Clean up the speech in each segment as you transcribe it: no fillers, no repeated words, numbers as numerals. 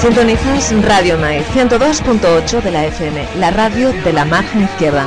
Sintonizas Radio Mai 102.8 de la FM, la radio de la margen izquierda.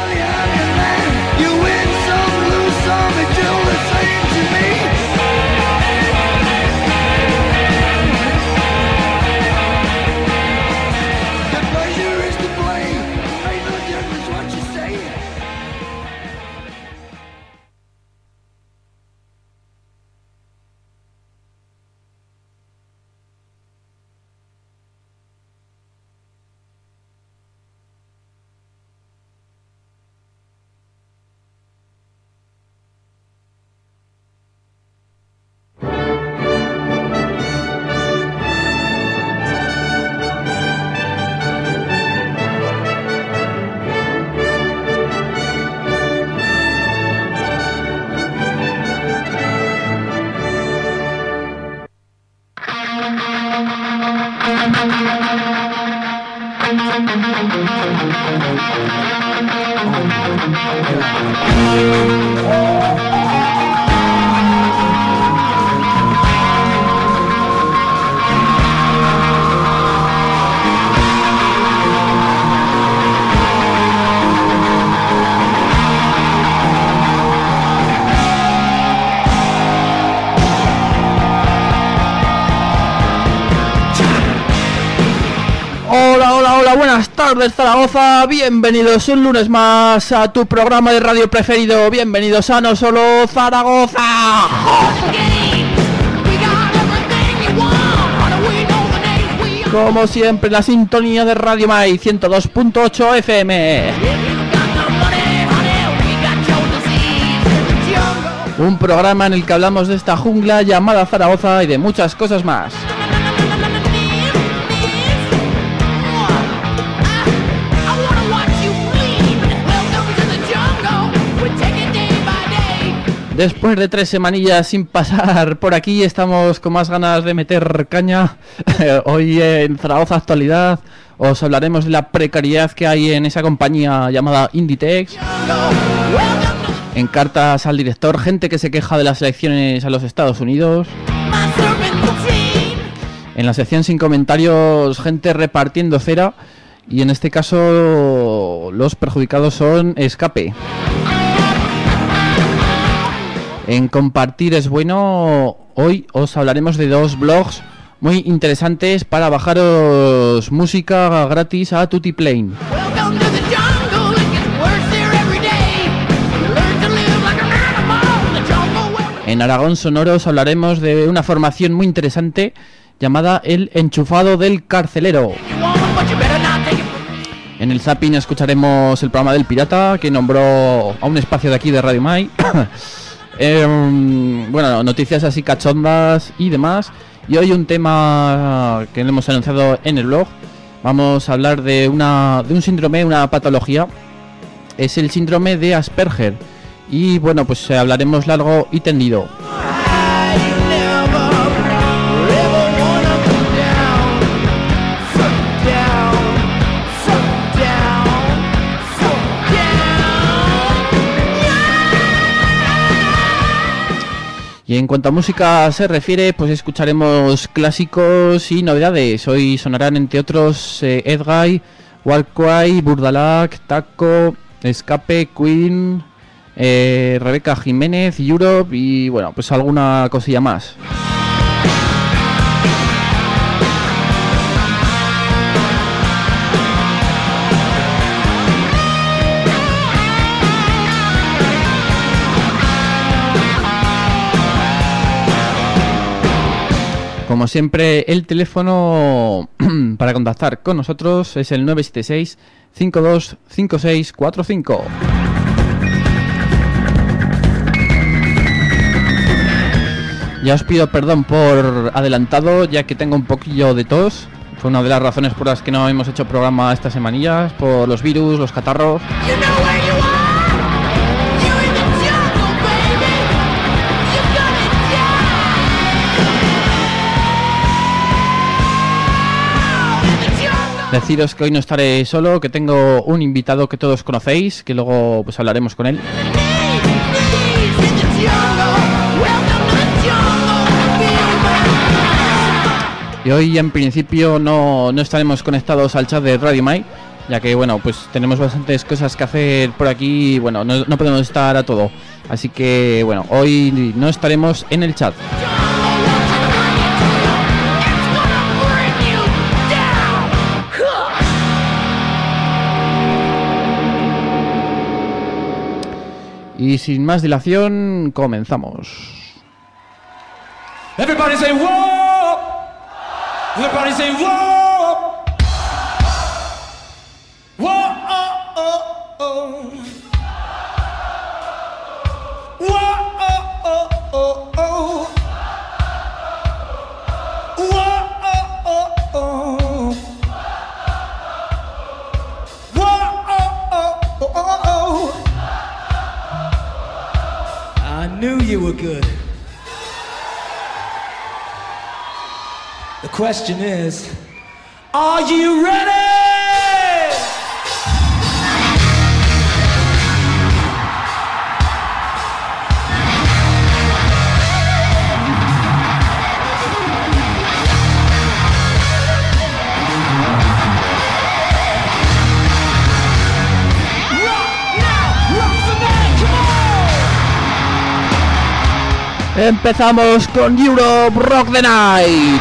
Buenas tardes, Zaragoza, bienvenidos un lunes más a tu programa de radio preferido, bienvenidos a No Solo Zaragoza. Como siempre, la sintonía de Radio Mai 102.8 FM. Un programa en el que hablamos de esta jungla llamada Zaragoza y de muchas cosas más. Después de 3 semanillas sin pasar por aquí, estamos con más ganas de meter caña. Hoy en Zaragoza Actualidad os hablaremos de la precariedad que hay en esa compañía llamada Inditex. En cartas al director, gente que se queja de las elecciones a los Estados Unidos. En la sección sin comentarios, gente repartiendo cera. Y en este caso los perjudicados son Escape. En Compartir es Bueno, hoy os hablaremos de 2 blogs muy interesantes para bajaros música gratis a Tutiplane. En Aragón Sonoro os hablaremos de una formación muy interesante llamada El Enchufado del Carcelero. En el Zapping escucharemos el programa del Pirata, que nombró a un espacio de aquí de Radio Mai. Bueno, noticias así cachondas y demás. Y hoy un tema que le hemos anunciado en el blog. Vamos a hablar de un síndrome, una patología. Es el síndrome de Asperger. Y bueno, pues hablaremos largo y tendido. Y en cuanto a música se refiere, pues escucharemos clásicos y novedades. Hoy sonarán entre otros Edguy, Warcry, Burdalac, Taco, Escape, Queen, Rebeca Jiménez, Europe y bueno, pues alguna cosilla más. Como siempre, el teléfono para contactar con nosotros es el 976 525645. Ya os pido perdón por adelantado, ya que tengo un poquillo de tos. Fue una de las razones por las que no hemos hecho programa estas semanillas, por los virus, los catarros. Deciros que hoy no estaré solo, que tengo un invitado que todos conocéis, que luego pues hablaremos con él. Y hoy en principio no estaremos conectados al chat de Radio Mai, ya que bueno, pues tenemos bastantes cosas que hacer por aquí y bueno, no podemos estar a todo. Así que bueno, hoy no estaremos en el chat. Y sin más dilación, comenzamos. Everybody say whoa! Everybody say whoa! Whoa! Oh, oh, oh. Whoa! Oh, oh, oh, oh. Whoa! Oh, oh, oh. Whoa! Oh, oh, oh, oh. I knew you were good. The question is, are you ready? Empezamos con Europe Rock the Night.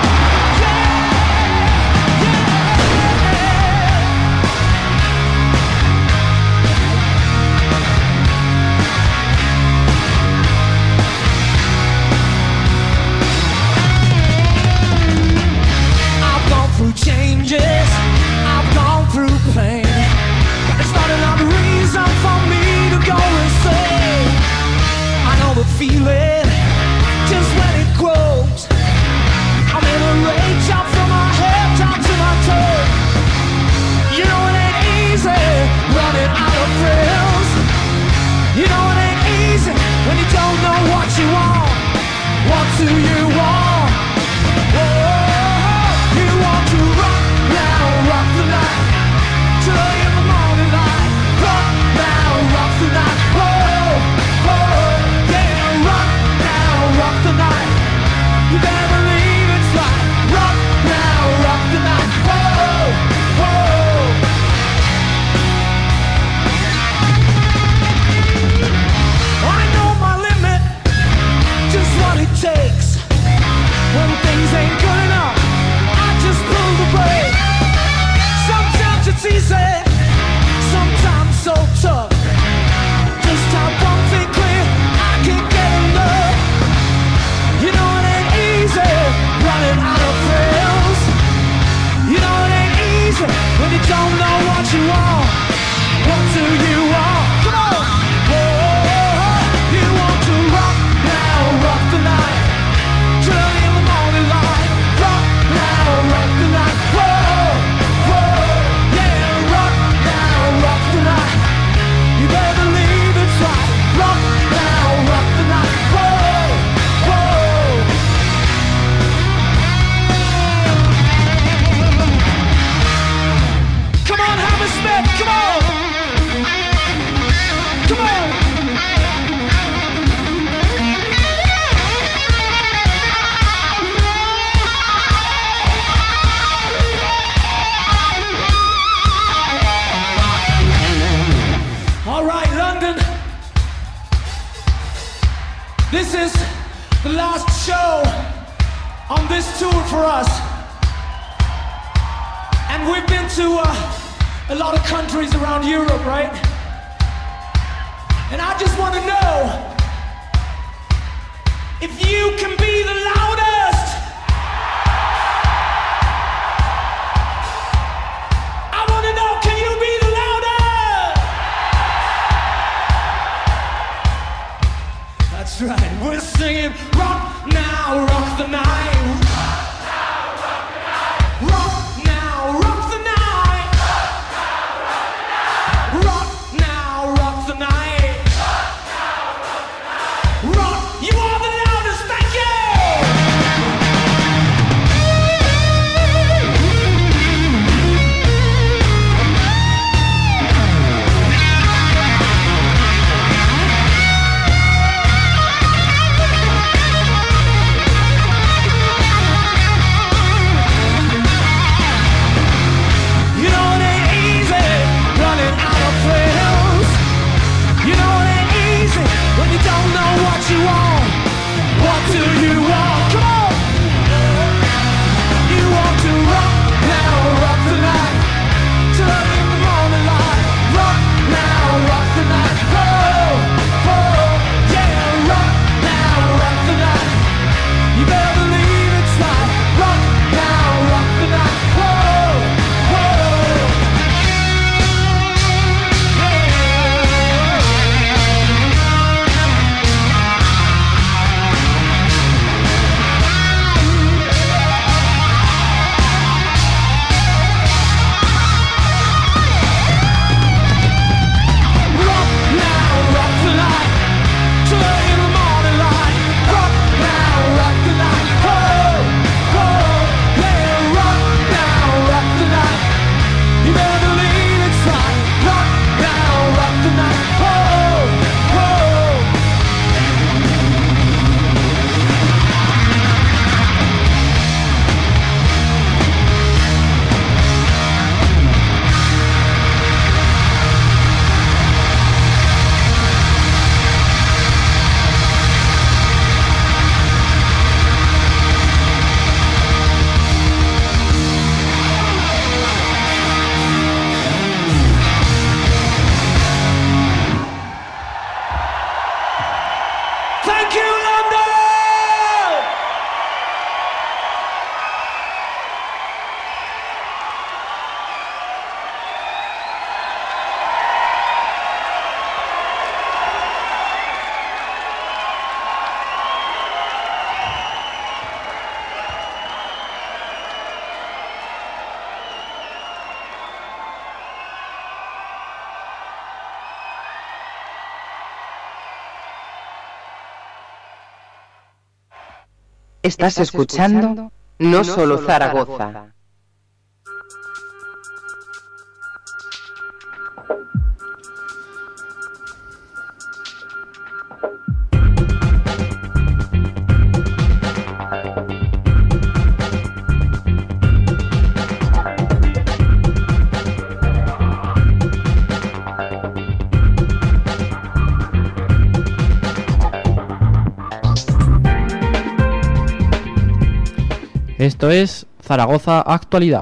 This is the last show on this tour for us. And we've been to a lot of countries around Europe, right? And I just want to know if you can be the loudest. I want to know, can you be the loudest? That's right, we're singing rock now, rock the night. Rock now, rock the night. Rock now, rock the night. Rock, you are the loudest, thank you! Estás escuchando No Solo Zaragoza. Esto es Zaragoza Actualidad.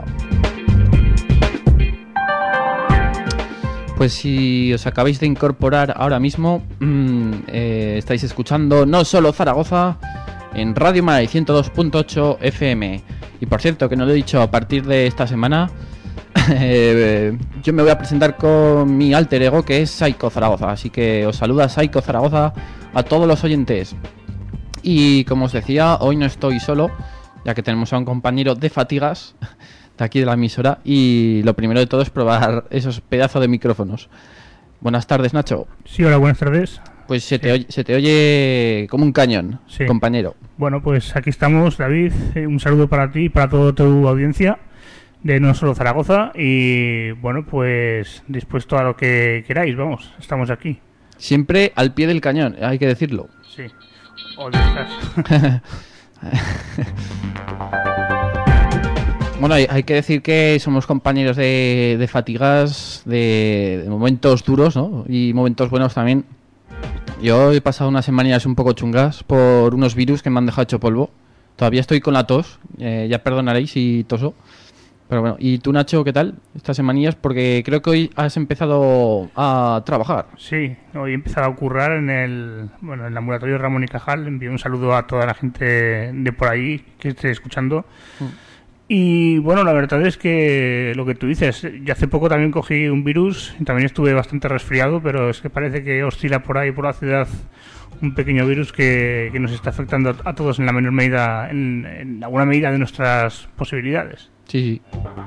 Pues si os acabáis de incorporar ahora mismo, estáis escuchando No Solo Zaragoza en Radio Mai 102.8 FM. Y por cierto, que no lo he dicho, a partir de esta semana yo me voy a presentar con mi alter ego, que es Psycho Zaragoza. Así que os saluda Psycho Zaragoza a todos los oyentes. Y como os decía, hoy no estoy solo, ya que tenemos a un compañero de fatigas de aquí de la emisora, y lo primero de todo es probar esos pedazos de micrófonos. Buenas tardes, Nacho. Sí, hola, buenas tardes. Pues se te oye como un cañón, sí, compañero. Bueno, pues aquí estamos, David. Un saludo para ti y para toda tu audiencia de No Solo Zaragoza. Y bueno, pues dispuesto a lo que queráis, vamos, estamos aquí. Siempre al pie del cañón, hay que decirlo. Sí, o detrás. Bueno, hay que decir que somos compañeros de fatigas, de momentos duros, ¿no? Y momentos buenos también. Yo he pasado unas semanas un poco chungas por unos virus que me han dejado hecho polvo. Todavía estoy con la tos, ya perdonaréis si toso. Pero bueno, ¿y tú, Nacho, qué tal estas semanillas? Porque creo que hoy has empezado a trabajar. Sí, hoy he empezado a currar en el ambulatorio Ramón y Cajal. Envío un saludo a toda la gente de por ahí que esté escuchando. Y bueno, la verdad es que lo que tú dices, yo hace poco también cogí un virus y también estuve bastante resfriado, pero es que parece que oscila por ahí, por la ciudad, un pequeño virus que nos está afectando a todos en la menor medida, en alguna medida de nuestras posibilidades. Sí.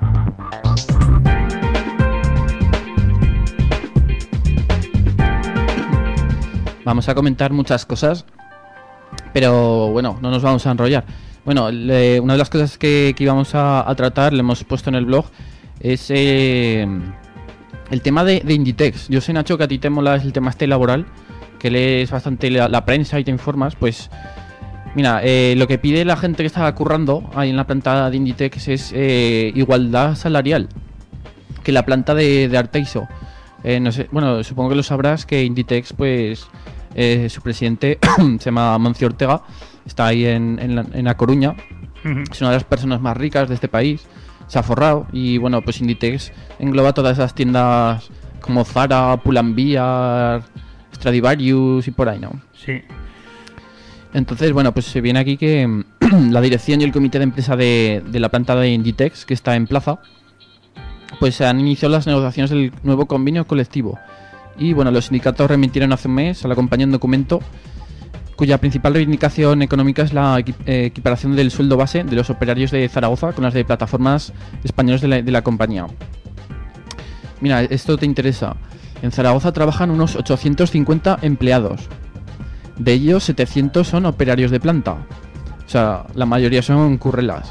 Vamos a comentar muchas cosas, pero bueno, no nos vamos a enrollar. Bueno, una de las cosas que íbamos a tratar, le hemos puesto en el blog, es el tema de Inditex. Yo sé, Nacho, que a ti te mola el tema laboral, que lees bastante la prensa y te informas. Pues mira, lo que pide la gente que está currando ahí en la planta de Inditex es igualdad salarial que la planta de Arteiso. No sé, bueno, supongo que lo sabrás, que Inditex, pues su presidente se llama Mancio Ortega, está ahí en La Coruña. Es una de las personas más ricas de este país, se ha forrado, y bueno, pues Inditex engloba todas esas tiendas como Zara, Pull&Bear, Stradivarius y por ahí, ¿no? Sí. Entonces, bueno, pues se viene aquí que la dirección y el comité de empresa de la planta de Inditex, que está en Plaza, pues se han iniciado las negociaciones del nuevo convenio colectivo. Y bueno, los sindicatos remitieron hace un mes a la compañía un documento cuya principal reivindicación económica es la equiparación del sueldo base de los operarios de Zaragoza con las de plataformas españolas de la compañía. Mira, esto te interesa. En Zaragoza trabajan unos 850 empleados. De ellos, 700 son operarios de planta. O sea, la mayoría son currelas.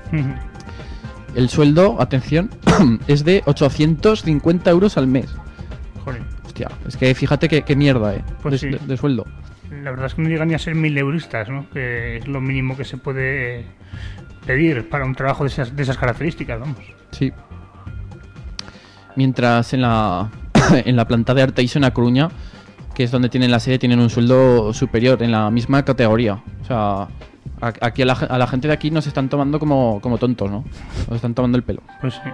El sueldo, atención, es de 850 euros al mes. Joder. Hostia, es que fíjate qué mierda, pues sí. de sueldo. La verdad es que no llegan ni a ser 1000 euristas, ¿no? Que es lo mínimo que se puede pedir para un trabajo de esas características, vamos. Sí. Mientras en la planta de Arteiso en A Coruña, que es donde tienen la sede, tienen un sueldo superior en la misma categoría. O sea, aquí a la gente de aquí nos están tomando como tontos, ¿no? Nos están tomando el pelo. Pues sí.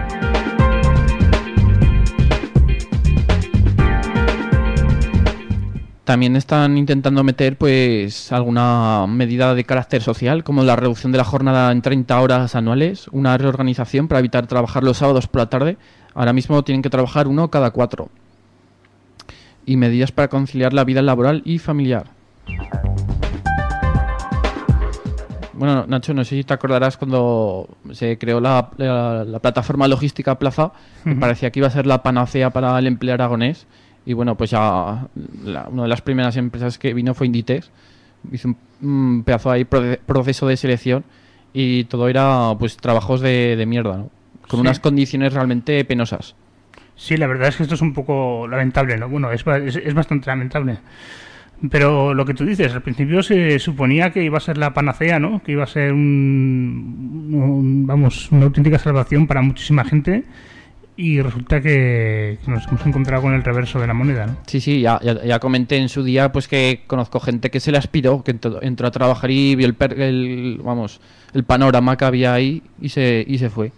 También están intentando meter pues alguna medida de carácter social, como la reducción de la jornada en 30 horas anuales, una reorganización para evitar trabajar los sábados por la tarde. Ahora mismo tienen que trabajar uno cada 4. Y medidas para conciliar la vida laboral y familiar. Bueno, Nacho, no sé si te acordarás cuando se creó la plataforma logística Plaza, que parecía que iba a ser la panacea para el empleo aragonés. Y bueno, pues ya una de las primeras empresas que vino fue Inditex, hizo un pedazo ahí proceso de selección y todo era pues trabajos de mierda, ¿no? Con unas condiciones realmente penosas. Sí, la verdad es que esto es un poco lamentable, ¿no? Bueno, es bastante lamentable. Pero lo que tú dices, al principio se suponía que iba a ser la panacea, ¿no? Que iba a ser una auténtica salvación para muchísima gente, y resulta que nos hemos encontrado con el reverso de la moneda, ¿no? Sí, ya comenté en su día pues que conozco gente que se le aspiró, que entró a trabajar y vio el panorama que había ahí y se fue.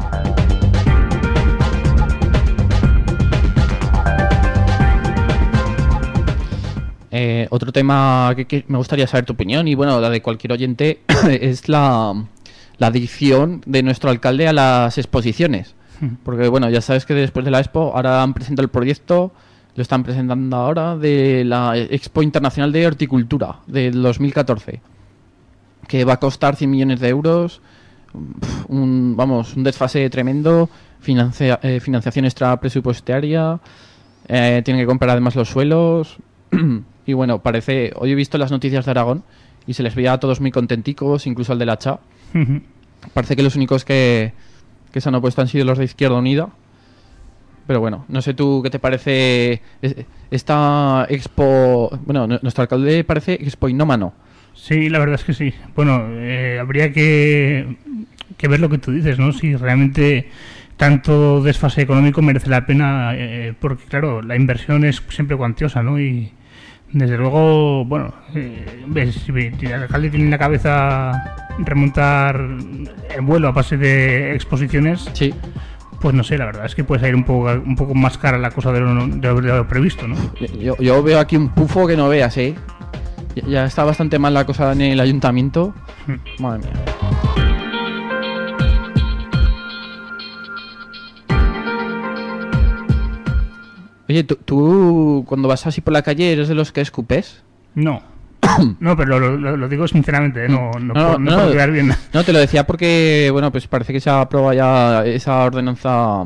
Otro tema que me gustaría saber tu opinión, y bueno, la de cualquier oyente, es la adicción de nuestro alcalde a las exposiciones. Porque bueno, ya sabes que después de la Expo ahora han presentado el proyecto, lo están presentando ahora, de la Expo Internacional de Horticultura del 2014, que va a costar 100 millones de euros, un desfase tremendo, financiación extra presupuestaria, tienen que comprar además los suelos. Y bueno, hoy he visto las noticias de Aragón y se les veía a todos muy contenticos, incluso al de la CHA. Parece que los únicos que se han opuesto han sido los de Izquierda Unida. Pero bueno, no sé tú qué te parece esta expo. Bueno, nuestro alcalde parece expoinómano. Sí, la verdad es que sí. Bueno, habría que ver lo que tú dices, ¿no? Si realmente tanto desfase económico merece la pena, porque claro, la inversión es siempre cuantiosa, ¿no? Y desde luego, bueno, ves, si el alcalde tiene en la cabeza remontar el vuelo a base de exposiciones, sí, pues no sé, la verdad es que puede salir un poco más cara la cosa de lo previsto, ¿no? Yo veo aquí un pufo que no veas, ¿eh? Ya está bastante mal la cosa en el ayuntamiento. Madre mía. Oye, ¿tú cuando vas así por la calle eres de los que escupes? No. No, pero lo digo sinceramente, no puedo quedar bien. No, te lo decía porque, bueno, pues parece que se ha aprobado ya esa ordenanza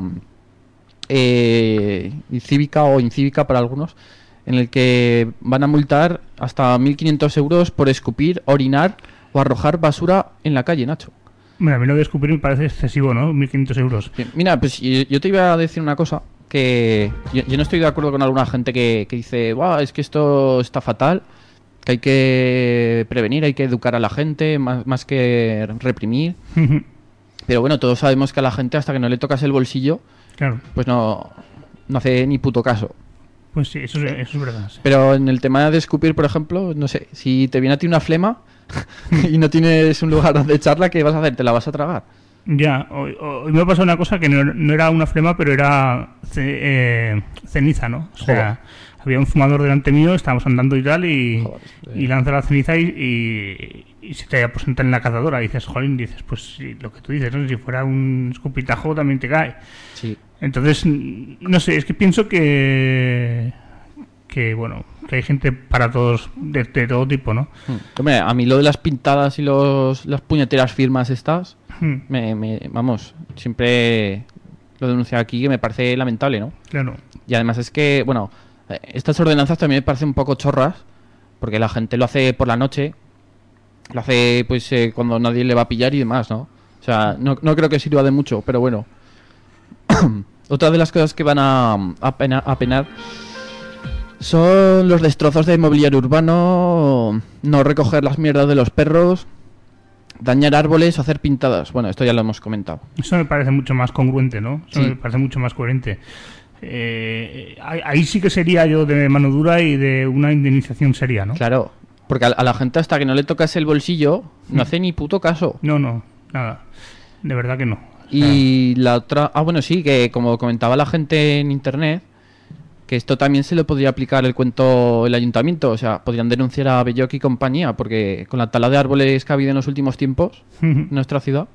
cívica o incívica para algunos, en el que van a multar hasta 1.500 euros por escupir, orinar o arrojar basura en la calle, Nacho. Bueno, a mí lo de escupir me parece excesivo, ¿no? 1.500 euros. Mira, pues yo te iba a decir una cosa, que yo no estoy de acuerdo con alguna gente que dice, es que esto está fatal, que hay que prevenir, hay que educar a la gente, más que reprimir. Pero bueno, todos sabemos que a la gente, hasta que no le tocas el bolsillo, claro, pues no hace ni puto caso. Pues sí, eso es verdad. Sí. Pero en el tema de escupir, por ejemplo, no sé, si te viene a ti una flema y no tienes un lugar donde echarla, ¿qué vas a hacer? ¿Te la vas a tragar? Ya, hoy me ha pasado una cosa que no era una flema, pero era ceniza, ¿no? O sea, había un fumador delante mío, estábamos andando y tal, y lanza la ceniza y se te aposenta en la cazadora. Y dices, pues sí, lo que tú dices, ¿no? Si fuera un escupitajo también te cae. Sí. Entonces, no sé, es que pienso que hay gente para todos, de todo tipo, ¿no? Hombre, a mí lo de las pintadas y las puñeteras firmas estas, siempre lo denuncio aquí, que me parece lamentable, ¿no? Claro. Y además es que, bueno, estas ordenanzas también me parecen un poco chorras, porque la gente lo hace por la noche, lo hace pues cuando nadie le va a pillar y demás, ¿no? O sea, no creo que sirva de mucho, pero bueno. Otra de las cosas que van a penar son los destrozos de mobiliario urbano, no recoger las mierdas de los perros, dañar árboles o hacer pintadas. Bueno, esto ya lo hemos comentado. Eso me parece mucho más congruente, ¿no? Eso sí. Me parece mucho más coherente. Ahí sí que sería yo de mano dura y de una indemnización seria, ¿no? Claro, porque a la gente, hasta que no le tocas el bolsillo, no hace ni puto caso. No, nada. De verdad que no. Y la otra... bueno, sí, que como comentaba la gente en internet, que esto también se le podría aplicar el ayuntamiento. O sea, podrían denunciar a Belloc y compañía, porque con la tala de árboles que ha habido en los últimos tiempos en nuestra ciudad...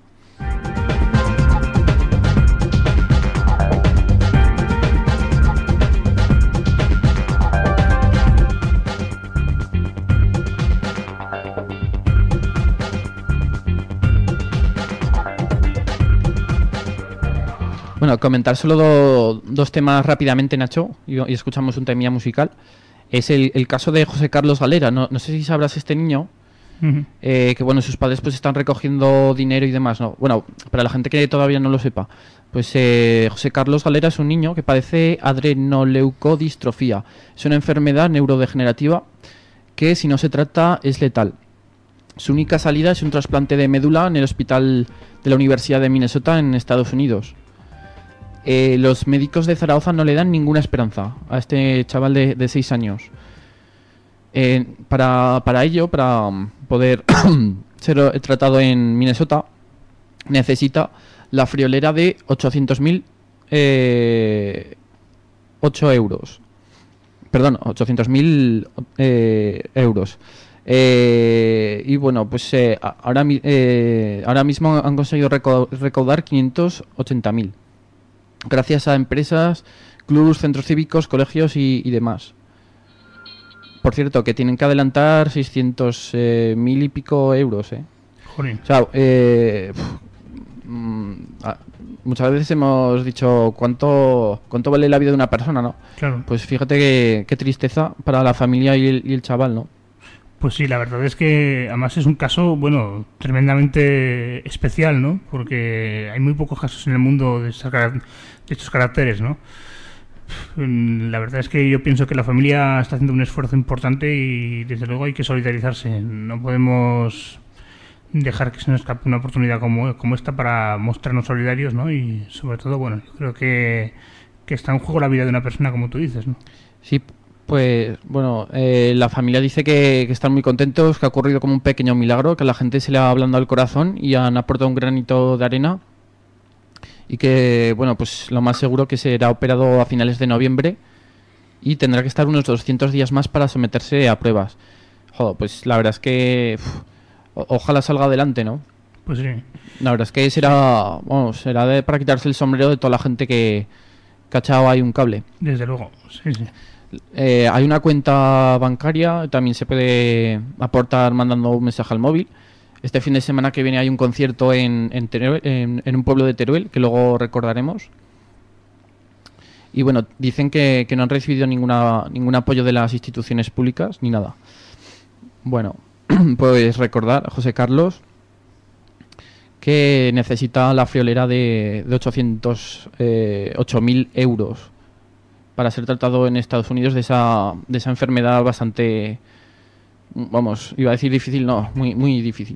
Bueno, comentar solo dos temas rápidamente, Nacho, y escuchamos un temilla musical. Es el caso de José Carlos Galera. No sé si sabrás este niño. Que bueno, sus padres pues están recogiendo dinero y demás, ¿no? Bueno, para la gente que todavía no lo sepa, pues José Carlos Galera es un niño que padece adrenoleucodistrofía. Es una enfermedad neurodegenerativa que, si no se trata, es letal. Su única salida es un trasplante de médula en el hospital de la Universidad de Minnesota en Estados Unidos. Los médicos de Zaragoza no le dan ninguna esperanza a este chaval de 6 años. Para ello, para poder ser tratado en Minnesota, necesita la friolera de 800.000 euros. Perdón, 800.000 euros. Y bueno, pues ahora mismo han conseguido recaudar 580.000. Gracias a empresas, clubes, centros cívicos, colegios y demás. Por cierto, que tienen que adelantar 600.000 y pico euros, Joder. O sea, muchas veces hemos dicho cuánto vale la vida de una persona, ¿no? Claro. Pues fíjate qué tristeza para la familia y el chaval, ¿no? Pues sí, la verdad es que además es un caso, bueno, tremendamente especial, ¿no? Porque hay muy pocos casos en el mundo de estos caracteres, ¿no? La verdad es que yo pienso que la familia está haciendo un esfuerzo importante y desde luego hay que solidarizarse. No podemos dejar que se nos escape una oportunidad como esta para mostrarnos solidarios, ¿no? Y sobre todo, bueno, yo creo que está en juego la vida de una persona, como tú dices, ¿no? Sí, pues bueno, la familia dice que están muy contentos, que ha ocurrido como un pequeño milagro, que a la gente se le ha ablandado el corazón y han aportado un granito de arena. Y que, bueno, pues lo más seguro que será operado a finales de noviembre y tendrá que estar unos 200 días más para someterse a pruebas. Joder, pues la verdad es que ojalá salga adelante, ¿no? Pues sí. La verdad es que será para quitarse el sombrero de toda la gente que ha echado ahí un cable. Desde luego, sí, sí. Hay una cuenta bancaria, también se puede aportar mandando un mensaje al móvil. Este fin de semana que viene hay un concierto en Teruel, en un pueblo de Teruel, que luego recordaremos. Y bueno, dicen que no han recibido ningún apoyo de las instituciones públicas, ni nada. Bueno, pues recordar a José Carlos que necesita la friolera de 8.000 euros para ser tratado en Estados Unidos de esa enfermedad bastante... Vamos, iba a decir difícil, no, muy, muy difícil.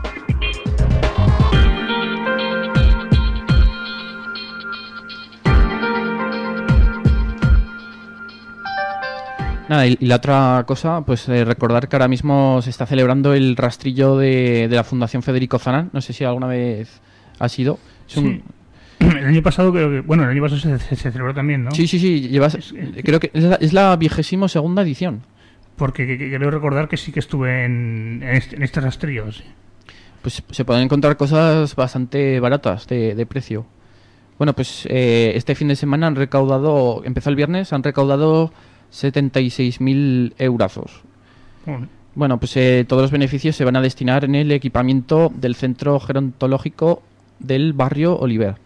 Nada, y la otra cosa, pues recordar que ahora mismo se está celebrando el rastrillo de la Fundación Federico Zanán. No sé si alguna vez ha sido. Sí. El año pasado creo que... Bueno, el año pasado se celebró también, ¿no? Sí. Creo que es la 22ª edición. Porque quiero recordar que sí que estuve en este rastrillo, sí. Pues se pueden encontrar cosas bastante baratas de precio. Bueno, pues este fin de semana empezó el viernes, han recaudado 76.000 eurazos. Bueno, pues todos los beneficios se van a destinar en el equipamiento del Centro Gerontológico del barrio Oliver.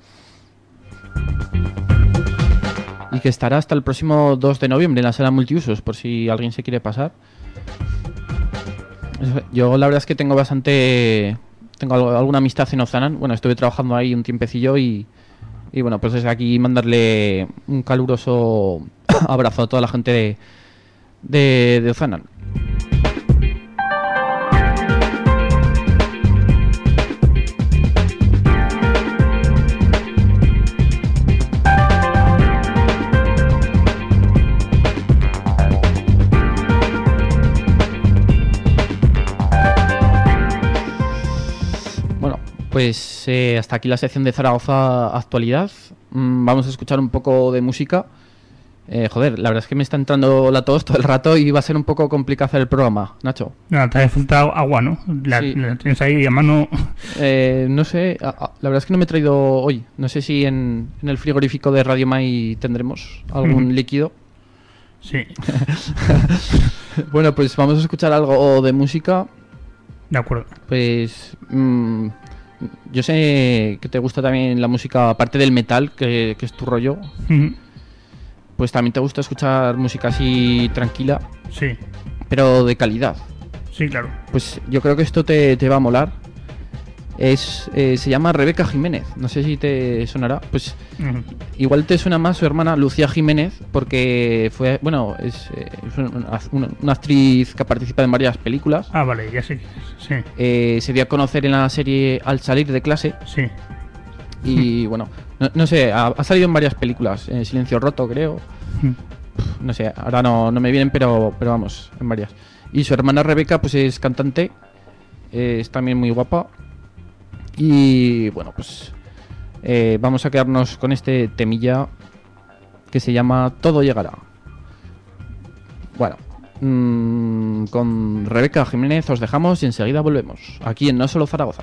Y que estará hasta el próximo 2 de noviembre en la sala multiusos, por si alguien se quiere pasar. Yo la verdad es que tengo alguna amistad en Ozanan. Bueno, estuve trabajando ahí un tiempecillo y bueno, pues desde aquí mandarle un caluroso abrazo a toda la gente de Ozanan. Pues hasta aquí la sección de Zaragoza Actualidad. Vamos a escuchar un poco de música. Joder, la verdad es que me está entrando la tos todo el rato y va a ser un poco complicado hacer el programa, Nacho. No, te hace falta agua, ¿no? La tienes ahí a mano. No sé, la verdad es que no me he traído hoy. No sé si en el frigorífico de Radio Mai tendremos algún líquido. Sí. Bueno, pues vamos a escuchar algo de música. De acuerdo. Pues... yo sé que te gusta también la música, aparte del metal, que es tu rollo. Pues también te gusta escuchar música así tranquila. Sí, pero de calidad. sí, claro. Pues yo creo que esto te va a molar. Se llama Rebeca Jiménez, no sé si te sonará. Pues Ujú. igual te suena más su hermana Lucía Jiménez, porque fue, bueno, es una actriz que ha participado en varias películas. Ah, vale, ya sé quién es. Sí, Se dio a conocer en la serie Al salir de clase. sí. Y bueno, no sé, ha salido en varias películas, en Silencio roto creo. No sé, ahora no me vienen, pero vamos, en varias. Y su hermana Rebeca pues es cantante, es también muy guapa. Y bueno, pues vamos a quedarnos con este temilla que se llama Todo llegará. Bueno, con Rebeca Jiménez os dejamos y enseguida volvemos, aquí en No Solo Zaragoza.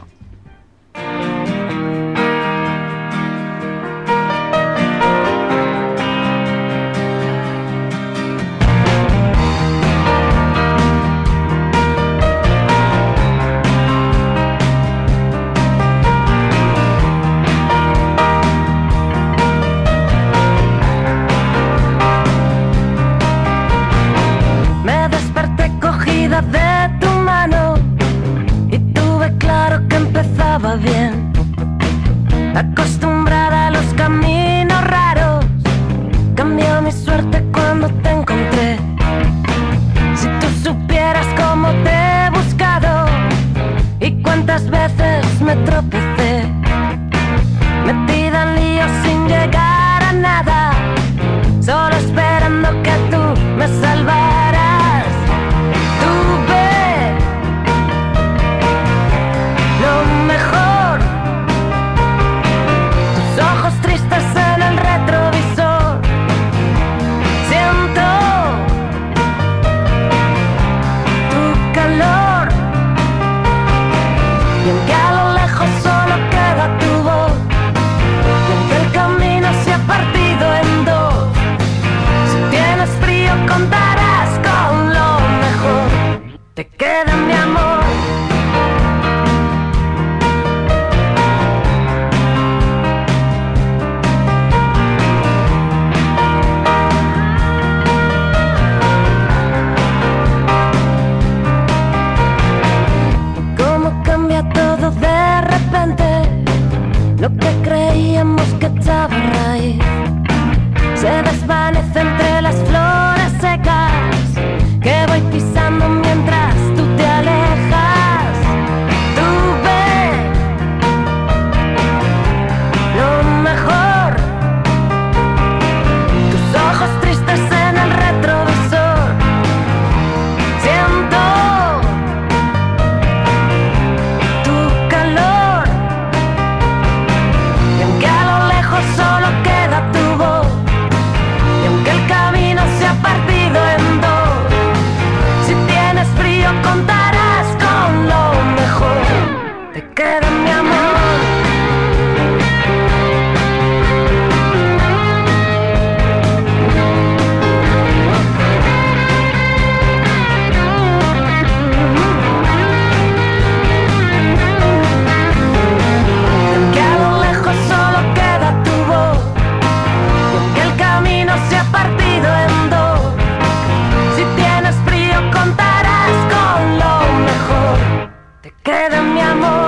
Me desperté cogida de tu mano y tuve claro que empezaba bien. Acostumbrada a los caminos raros, cambió mi suerte cuando te encontré. Si tú supieras cómo te he buscado y cuántas veces me tropecé, metida en líos sin llegar a nada, solo esperando que tú me salvaras. Tuve lo mejor, tus ojos tristes en el retrovisor. Siento tu calor, y aunque a lo lejos solo queda tu voz, y aunque el camino se ha partido en dos, si tienes frío contarás con lo mejor. Te queda mi amor. Cómo cambia todo de repente, lo que creíamos que echaba raíz se desvanece entre las flores secas que voy pisando mientras tú te alejas. Tuve lo mejor, tus ojos tristes en el retrovisor. Siento tu calor, y aunque a lo lejos solo queda tu voz, y aunque el camino se ha partido en dos, si tienes frío contarás con lo mejor. Te queda mi amor. Y aunque a lo lejos solo queda tu voz, y aunque el camino se ha partido en dos, si tienes frío contarás con lo mejor. Te queda mi amor.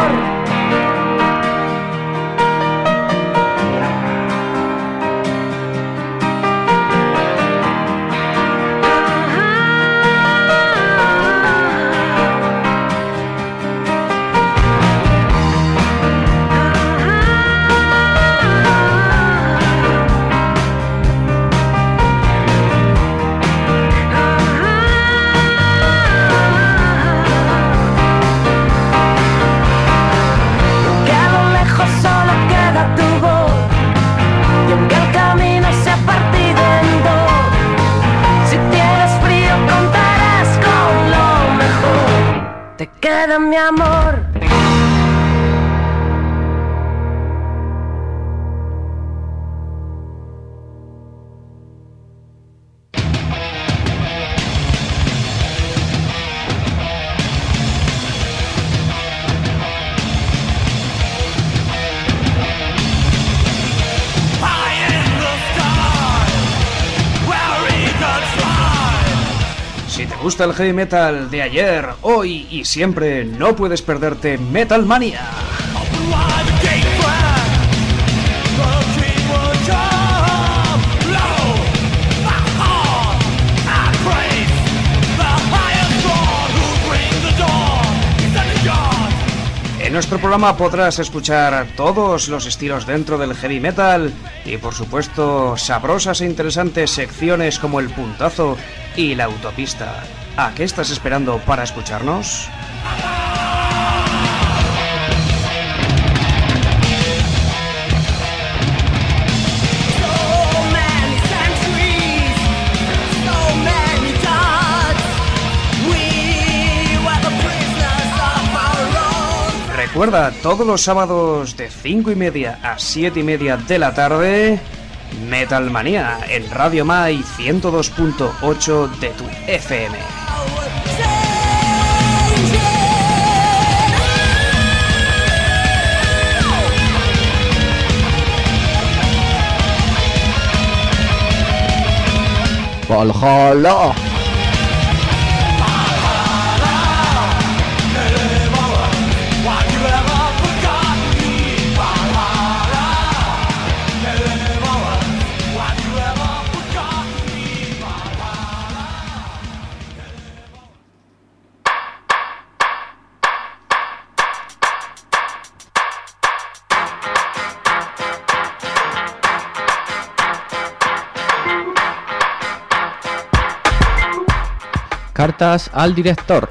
Que a lo lejos solo queda tu voz, y aunque el camino se ha partido en dos, si tienes frío contarás con lo mejor. Te queda mi amor. Si te gusta el heavy metal de ayer, hoy y siempre, no puedes perderte Metal Manía. En nuestro programa podrás escuchar todos los estilos dentro del heavy metal y, por supuesto, sabrosas e interesantes secciones como el puntazo y la autopista. ¿A qué estás esperando para escucharnos? Recuerda, todos los sábados de 5:30 a 7:30 de la tarde, Metal Manía en Radio Mai 102.8 de tu FM. ¡Valhalla! Cartas al director.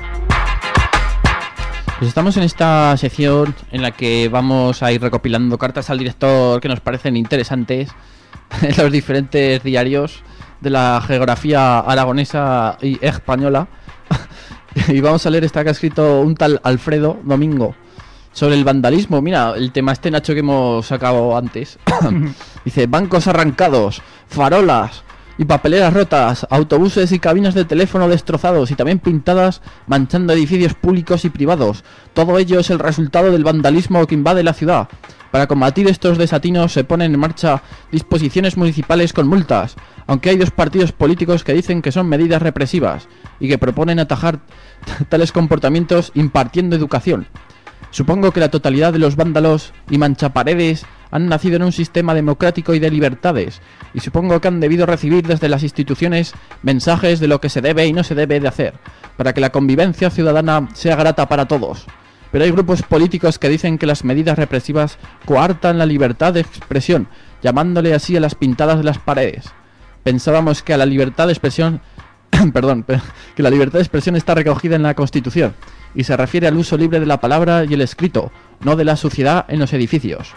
Pues estamos en esta sección en la que vamos a ir recopilando cartas al director que nos parecen interesantes en los diferentes diarios de la geografía aragonesa y española. Y vamos a leer esta que ha escrito un tal Alfredo Domingo sobre el vandalismo. Mira, el tema este, Nacho, que hemos sacado antes. Dice: bancos arrancados, farolas y papeleras rotas, autobuses y cabinas de teléfono destrozados y también pintadas, manchando edificios públicos y privados. Todo ello es el resultado del vandalismo que invade la ciudad. Para combatir estos desatinos se ponen en marcha disposiciones municipales con multas, aunque hay dos partidos políticos que dicen que son medidas represivas y que proponen atajar tales comportamientos impartiendo educación. Supongo que la totalidad de los vándalos y manchaparedes han nacido en un sistema democrático y de libertades, y supongo que han debido recibir desde las instituciones mensajes de lo que se debe y no se debe de hacer, para que la convivencia ciudadana sea grata para todos. Pero hay grupos políticos que dicen que las medidas represivas coartan la libertad de expresión, llamándole así a las pintadas de las paredes. Pensábamos que a la libertad de expresión, que la libertad de expresión está recogida en la Constitución, y se refiere al uso libre de la palabra y el escrito, no de la suciedad en los edificios.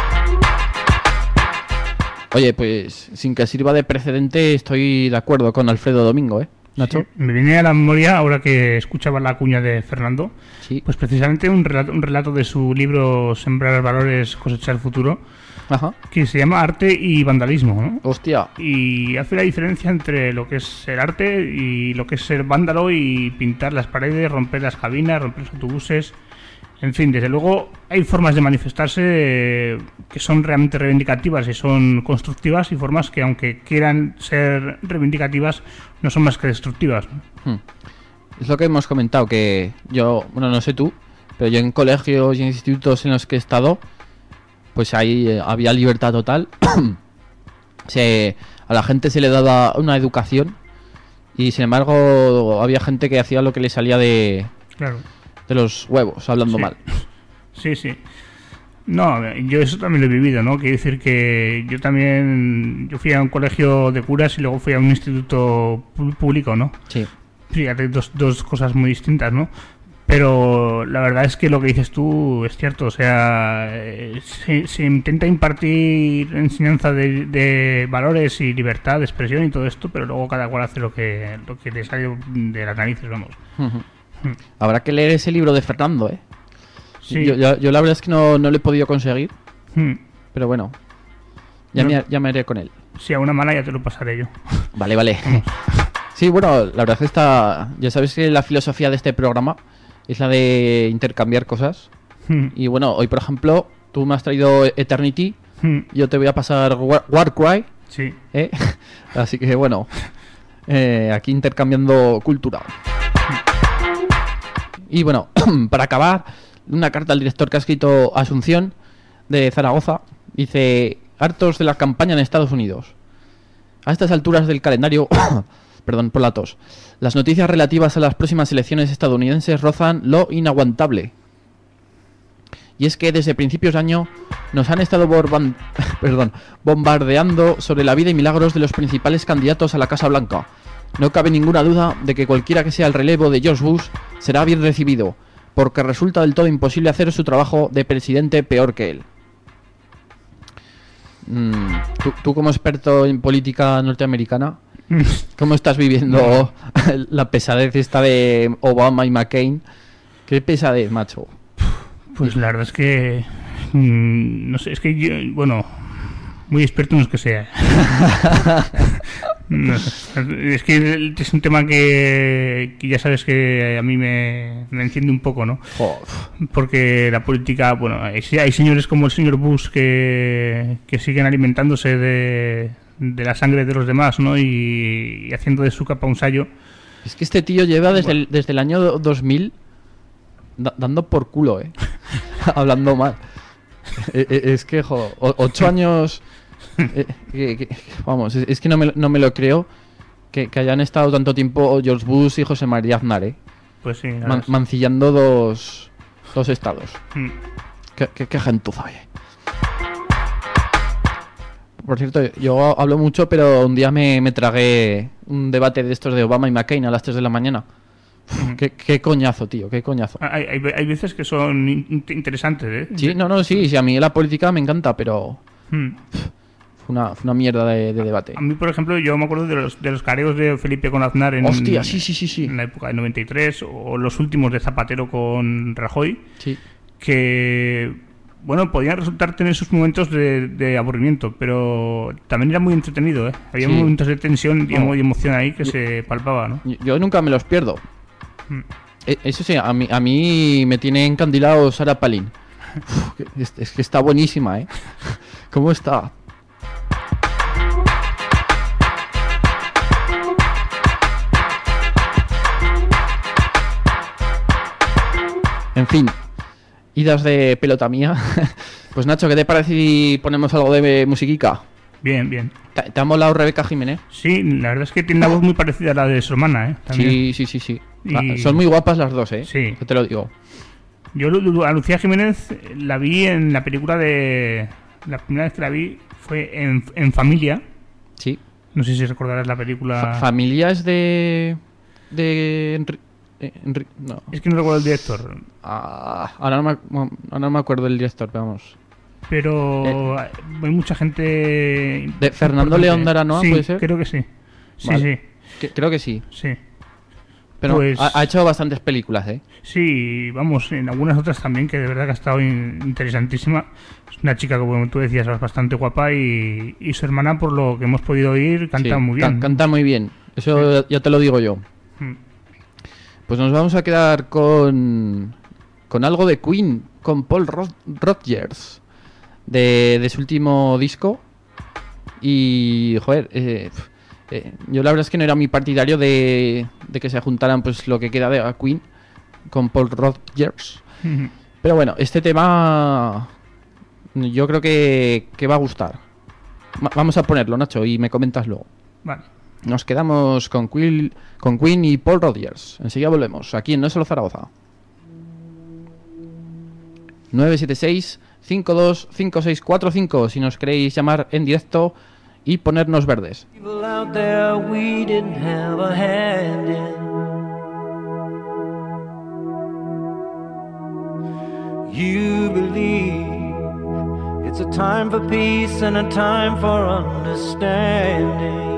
Oye, pues sin que sirva de precedente, estoy de acuerdo con Alfredo Domingo, ¿eh, Nacho? Sí, me viene a la memoria, ahora que escuchaba la cuña de Fernando, sí, pues precisamente un relato de su libro Sembrar valores, cosechar futuro, ajá, que se llama Arte y Vandalismo, ¿no? Hostia. Y hace la diferencia entre lo que es ser arte y lo que es ser vándalo y pintar las paredes, romper las cabinas, romper los autobuses. En fin, desde luego hay formas de manifestarse que son realmente reivindicativas y son constructivas, y formas que, aunque quieran ser reivindicativas, no son más que destructivas. Es lo que hemos comentado, que yo, bueno, no sé tú, pero yo en colegios y en institutos en los que he estado, pues ahí había libertad total. A la gente se le daba una educación y, sin embargo, había gente que hacía lo que le salía de... Claro. De los huevos, hablando mal. Sí, sí. No, yo eso también lo he vivido, ¿no? Quiero decir que yo fui a un colegio de curas y luego fui a un instituto público, ¿no? Sí. Fíjate, dos cosas muy distintas, ¿no? Pero la verdad es que lo que dices tú es cierto, o sea, se intenta impartir enseñanza de valores y libertad de expresión y todo esto, pero luego cada cual hace lo que le sale de las narices, vamos. Habrá que leer ese libro de Fernando, ¿eh? Sí. Yo la verdad es que no lo he podido conseguir, pero bueno, ya me haré con él. Si a una mala ya te lo pasaré yo. Vale. Sí, bueno, la verdad es que ya sabes que la filosofía de este programa es la de intercambiar cosas. Y bueno, hoy por ejemplo, tú me has traído Eternity, yo te voy a pasar Warcry. Sí. Así que bueno, Aquí intercambiando cultura. Y bueno, para acabar, una carta al director que ha escrito Asunción de Zaragoza. Dice: hartos de la campaña en Estados Unidos. A estas alturas del calendario, perdón por la tos, las noticias relativas a las próximas elecciones estadounidenses rozan lo inaguantable. Y es que desde principios de año nos han estado bombardeando sobre la vida y milagros de los principales candidatos a la Casa Blanca. No cabe ninguna duda de que cualquiera que sea el relevo de George Bush será bien recibido, porque resulta del todo imposible hacer su trabajo de presidente peor que él. Tú como experto en política norteamericana, ¿cómo estás viviendo la pesadez esta de Obama y McCain? ¿Qué pesadez, macho? Pues la verdad es que no sé, es que yo, bueno, muy experto no es que sea. No sé, es que es un tema que ya sabes que a mí me enciende un poco, ¿no? Oh. Porque la política, bueno, hay señores como el señor Bush que siguen alimentándose de la sangre de los demás, ¿no? Y haciendo de su capa un sayo. Es que este tío lleva desde el año 2000 dando por culo, hablando mal. Es que, 8 años... vamos, es que no me lo creo que hayan estado tanto tiempo George Bush y José María Aznar, Pues sí, mancillando dos estados. Qué gentuza, oye. Por cierto, yo hablo mucho, pero un día me tragué un debate de estos de Obama y McCain a las 3 de la mañana. Qué coñazo, tío, qué coñazo. Hay veces que son interesantes, Sí, sí, a mí la política me encanta, pero... Fue una mierda de debate. A mí, por ejemplo, yo me acuerdo de los careos de Felipe con Aznar Hostia, sí. En la época de 93, o los últimos de Zapatero con Rajoy, sí. Que, bueno, podían resultar tener sus momentos de aburrimiento, pero también era muy entretenido, Había momentos de tensión y emoción ahí que se palpaba, ¿no? Yo nunca me los pierdo. Eso sí, a mí me tiene encandilado Sara Palin. Es que está buenísima, ¿Cómo está? En fin, idas de pelota mía. Pues Nacho, ¿qué te parece si ponemos algo de musiquica? Bien. ¿Te ha molado Rebeca Jiménez? Sí, la verdad es que tiene una voz muy parecida a la de su hermana, también. Sí. Son muy guapas las dos, Sí. Yo te lo digo. Yo a Lucía Jiménez la vi en la película de... La primera vez que la vi fue en Familia. Sí. No sé si recordarás la película... Familia es de no. Es que no recuerdo el director. Ahora no me acuerdo del director, pero vamos. Pero hay mucha gente... ¿De Fernando León de Aranoa, sí, puede ser? Creo que sí. Vale. Creo que sí. Sí. Pero pues, ha hecho bastantes películas, Sí, vamos, en algunas otras también, que de verdad que ha estado interesantísima. Es una chica, como tú decías, bastante guapa y su hermana, por lo que hemos podido oír, canta muy bien. Canta muy bien, eso ya te lo digo yo. Pues nos vamos a quedar con algo de Queen, con Paul Rodgers, de su último disco. Y, joder, yo la verdad es que no era muy partidario de que se juntaran pues lo que queda de Queen con Paul Rodgers. Pero bueno, este tema yo creo que va a gustar. Vamos a ponerlo, Nacho, y me comentas luego. Vale. Nos quedamos con Queen y Paul Rodgers. Enseguida volvemos, aquí en No Solo Zaragoza. 976-525645 si nos queréis llamar en directo y ponernos verdes. You believe it's a time for peace and a time for understanding.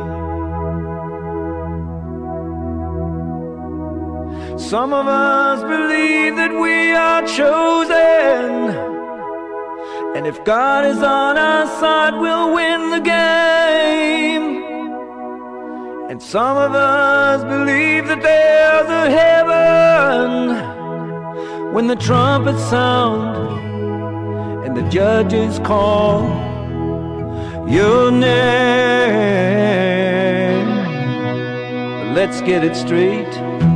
Some of us believe that we are chosen, and if God is on our side, we'll win the game. And some of us believe that there's a heaven when the trumpets sound and the judges call your name. let's get it straight.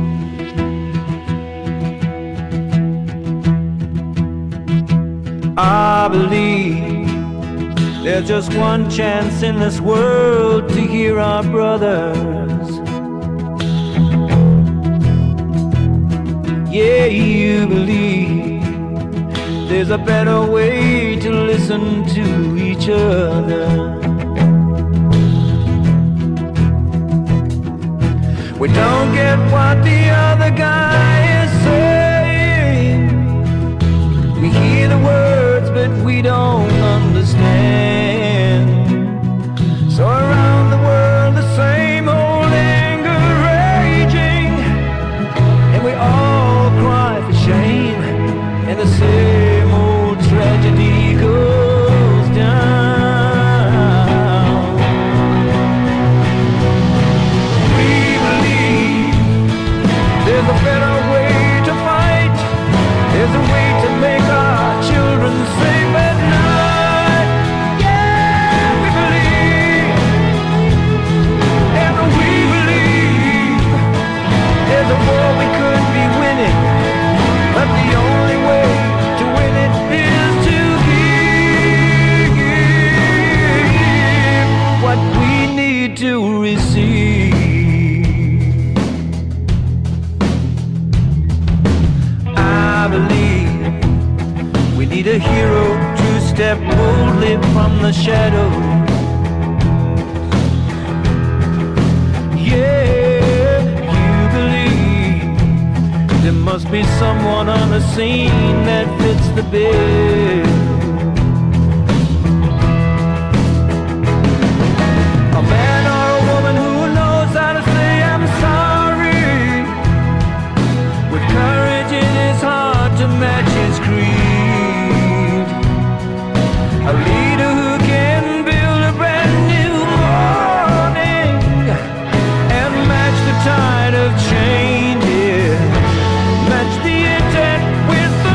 I believe there's just one chance in this world to hear our brothers. Yeah, you believe there's a better way to listen to each other. We don't get what the other guy is saying. We hear the words, but we don't understand. So around the world, the same old anger raging, and we all cry for shame, and the same old tragedy goes down. We believe there's a better way to fight. There's a way to make our children safe at night. Yeah, we believe, and we believe there's a war we could be winning, but the only way to win it is to give what we need to receive. I believe we need a hero to step boldly from the shadows. Yeah, you believe there must be someone on the scene that fits the bill. A man or a woman who knows how to say I'm sorry, with courage in his heart to match his creed. A leader who can build a brand new morning and match the tide of change, yeah. Match the intent with the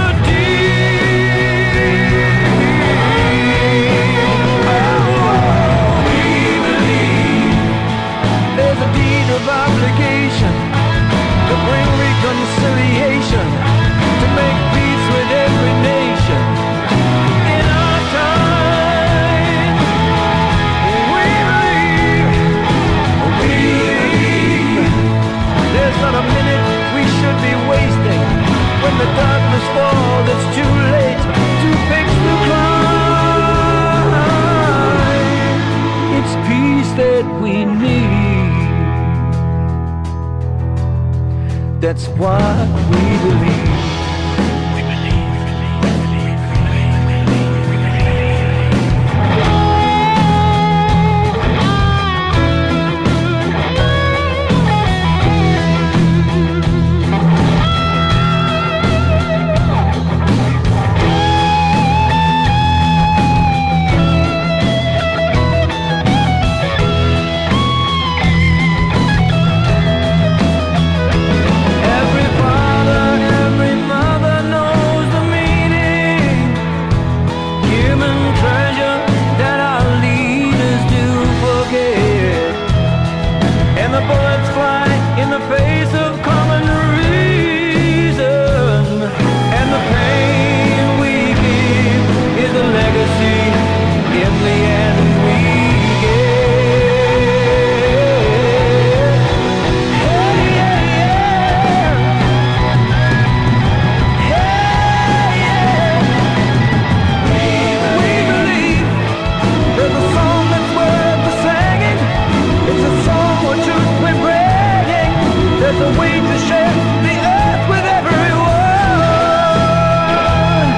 deed. Oh, we believe there's a deed of obligation to bring reconciliation, to make peace with every nation. In our time, we believe there's not a minute we should be wasting. When the darkness falls, it's too late to fix the crime. It's peace that we need. That's what we believe. Every father, every mother knows the meaning. Human treasure that our leaders do forget. And the bullets fly in the face of common reason. And the pain we give is a legacy in the end we get. Hey, yeah, yeah. Hey, yeah. We believe there's a song that's worth the singing. It's a song or truth we're bringing. There's a way to share the earth with everyone.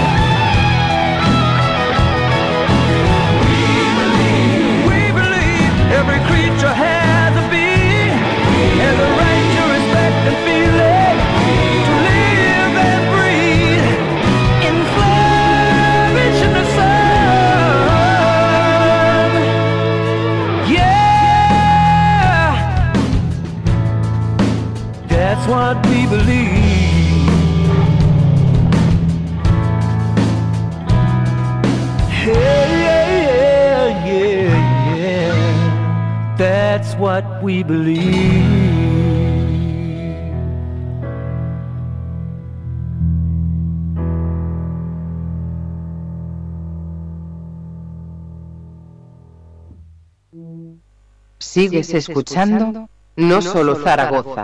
We believe every creature has a being, has a right to respect and feeling, to live and breathe in flourish in the sun. Yeah, that's what we believe. Hey, yeah, yeah, yeah. That's what what we believe. Sigues escuchando No Solo Zaragoza.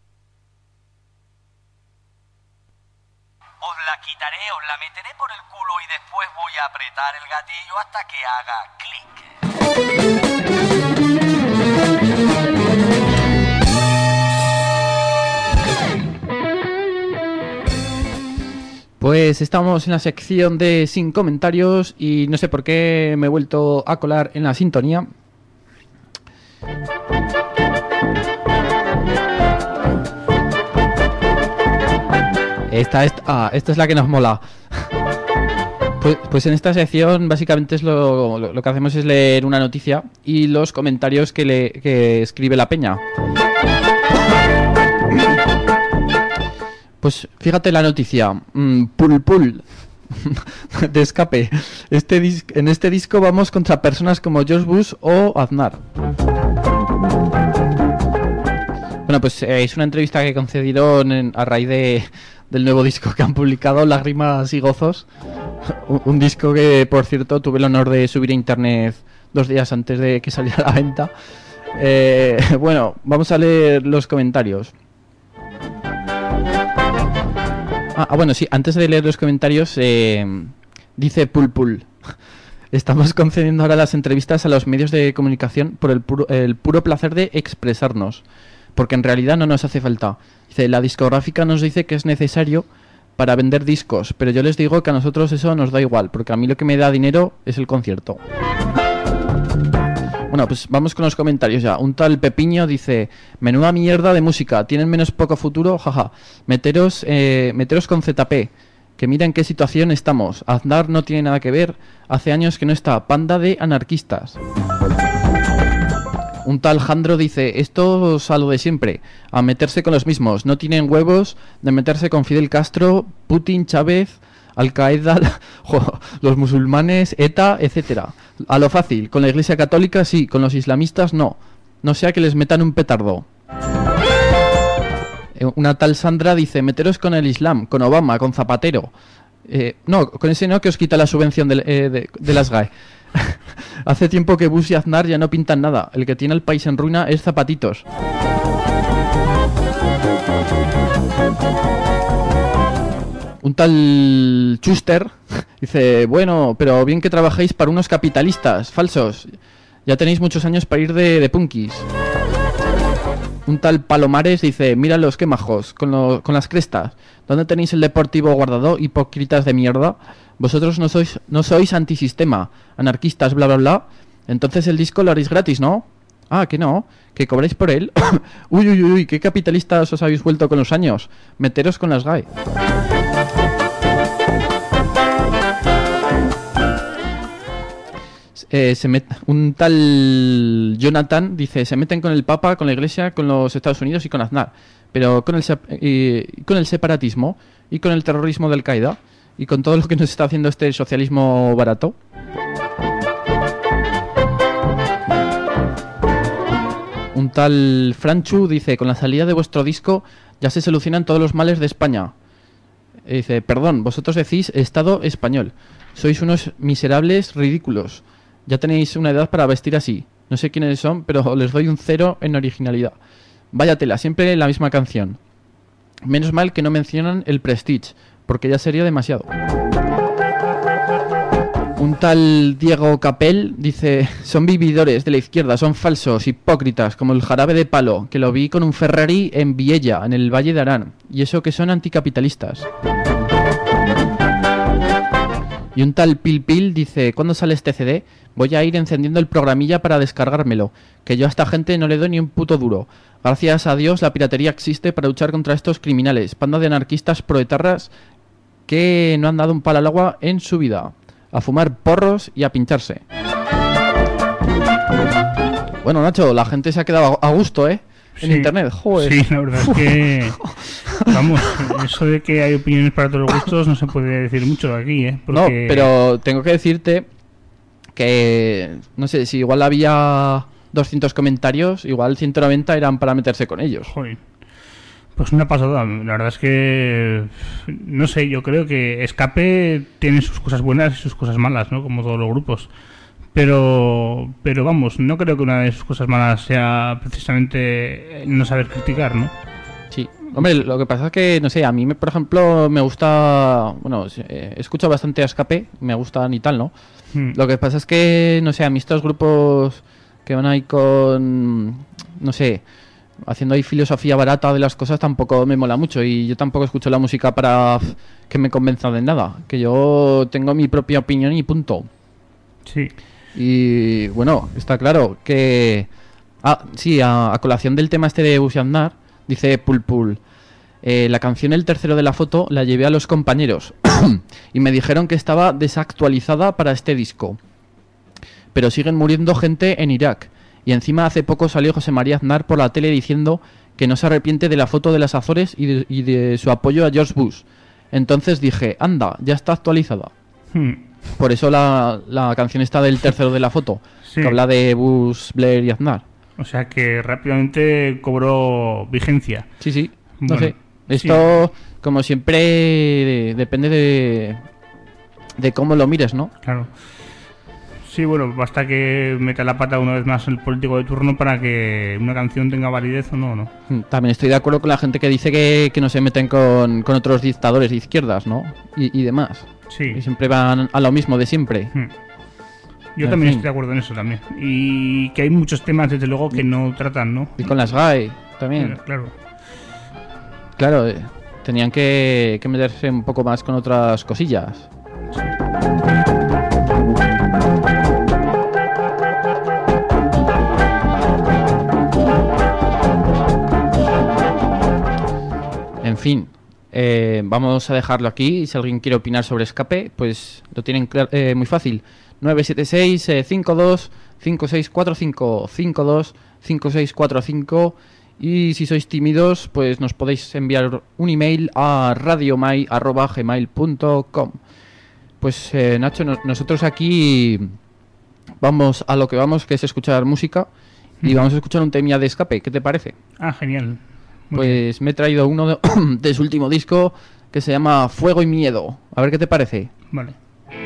Os la quitaré, os la meteré por el culo y después voy a apretar el gatillo hasta que haga clic. Pues estamos en la sección de Sin Comentarios y no sé por qué me he vuelto a colar en la sintonía. Esta es la que nos mola. Pues en esta sección básicamente es lo que hacemos es leer una noticia y los comentarios que escribe la peña. Pues fíjate la noticia. Pul de Escape. En este disco vamos contra personas como George Bush o Aznar. Bueno, pues es una entrevista que concedieron a raíz del nuevo disco que han publicado, Lágrimas y Gozos. Un disco que, por cierto, tuve el honor de subir a internet 2 días antes de que saliera a la venta. Bueno, vamos a leer los comentarios. Bueno, sí, antes de leer los comentarios, dice Pul. Estamos concediendo ahora las entrevistas a los medios de comunicación por el puro placer de expresarnos, porque en realidad no nos hace falta. Dice, la discográfica nos dice que es necesario para vender discos, pero yo les digo que a nosotros eso nos da igual, porque a mí lo que me da dinero es el concierto. Bueno, pues vamos con los comentarios ya. Un tal Pepiño dice, menuda mierda de música, tienen menos poco futuro, jaja. Meteros con ZP, que miren en qué situación estamos. Aznar no tiene nada que ver, hace años que no está, panda de anarquistas. Un tal Jandro dice, esto es a lo de siempre, a meterse con los mismos, no tienen huevos de meterse con Fidel Castro, Putin, Chávez, Al-Qaeda, los musulmanes, ETA, etcétera. A lo fácil, con la Iglesia Católica sí, con los islamistas no. No sea que les metan un petardo. Una tal Sandra dice, meteros con el Islam, con Obama, con Zapatero. No, con ese no, que os quita la subvención de las GAE. Hace tiempo que Bush y Aznar ya no pintan nada. El que tiene el país en ruina es Zapatitos. Un tal Schuster dice, bueno, pero bien que trabajéis para unos capitalistas falsos. Ya tenéis muchos años para ir de punkis. Un tal Palomares dice, míralos, qué majos, con las crestas. ¿Dónde tenéis el Deportivo guardado, hipócritas de mierda? Vosotros no sois antisistema, anarquistas, bla, bla, bla. Entonces el disco lo haréis gratis, ¿no? Ah, que no, que cobráis por él. Uy, qué capitalistas os habéis vuelto con los años. Meteros con las GAE. Un tal Jonathan dice, se meten con el Papa, con la Iglesia, con los Estados Unidos y con Aznar, pero con el separatismo y con el terrorismo de Al-Qaeda y con todo lo que nos está haciendo este socialismo barato. Un tal Franchu dice, con la salida de vuestro disco ya se solucionan todos los males de España. Dice, perdón, vosotros decís Estado español, sois unos miserables ridículos. Ya tenéis una edad para vestir así. No sé quiénes son, pero les doy un 0 en originalidad. Vaya tela, siempre la misma canción. Menos mal que no mencionan el Prestige, porque ya sería demasiado. Un tal Diego Capel dice, son vividores de la izquierda, son falsos, hipócritas, como el Jarabe de Palo, que lo vi con un Ferrari en Viella, en el Valle de Arán. Y eso que son anticapitalistas. Y un tal Pil dice, ¿cuándo sale este CD? Voy a ir encendiendo el programilla para descargármelo, que yo a esta gente no le doy ni un puto duro. Gracias a Dios la piratería existe para luchar contra estos criminales, panda de anarquistas proetarras que no han dado un palo al agua en su vida. A fumar porros y a pincharse. Bueno, Nacho, la gente se ha quedado a gusto, ¿eh? En internet, joder. Sí, la verdad es que... Vamos, eso de que hay opiniones para todos los gustos no se puede decir mucho aquí, ¿eh? Porque... No, pero tengo que decirte que... No sé, si igual había 200 comentarios, igual 190 eran para meterse con ellos. Joder. Pues una pasada. La verdad es que, no sé, yo creo que Escape tiene sus cosas buenas y sus cosas malas, ¿no? Como todos los grupos. Pero vamos, no creo que una de sus cosas malas sea precisamente no saber criticar, ¿no? Sí. Hombre, lo que pasa es que, no sé, a mí, por ejemplo, me gusta... Bueno, escucho bastante a Escape, me gustan y tal, ¿no? Lo que pasa es que, no sé, a mí estos grupos que van ahí con... No sé... haciendo ahí filosofía barata de las cosas tampoco me mola mucho, y yo tampoco escucho la música para que me convenza de nada, que yo tengo mi propia opinión y punto. Sí. Y bueno, está claro que... sí, a colación del tema este de Busiandar, dice Pulpul, la canción El tercero de la foto la llevé a los compañeros y me dijeron que estaba desactualizada para este disco, pero siguen muriendo gente en Irak. Y encima hace poco salió José María Aznar por la tele diciendo que no se arrepiente de la foto de las Azores y de su apoyo a George Bush. Entonces dije, anda, ya está actualizada. Por eso la canción está del tercero de la foto, sí, que habla de Bush, Blair y Aznar. O sea que rápidamente cobró vigencia. Sí, sí, no sé. Esto, sí, como siempre, depende de cómo lo mires, ¿no? Claro. Sí, bueno, basta que meta la pata una vez más el político de turno para que una canción tenga validez o no, ¿no? También estoy de acuerdo con la gente que dice que no se meten con otros dictadores de izquierdas, ¿no? Y demás. Sí. Y siempre van a lo mismo de siempre. Yo también estoy de acuerdo en eso también. Y que hay muchos temas, desde luego, que no tratan, ¿no? Y con las GAE también. Claro. Claro, tenían que meterse un poco más con otras cosillas. Sí. En fin, vamos a dejarlo aquí. Si alguien quiere opinar sobre Escape, pues lo tienen muy fácil. 976-52-5645 52-5645. Y si sois tímidos, pues nos podéis enviar un email a radiomai@gmail.com. Pues Nacho, nosotros aquí vamos a lo que vamos, que es escuchar música. Y vamos a escuchar un temilla de Escape. ¿Qué te parece? Genial. Pues me he traído uno de su último disco que se llama Fuego y Miedo. A ver qué te parece. Vale.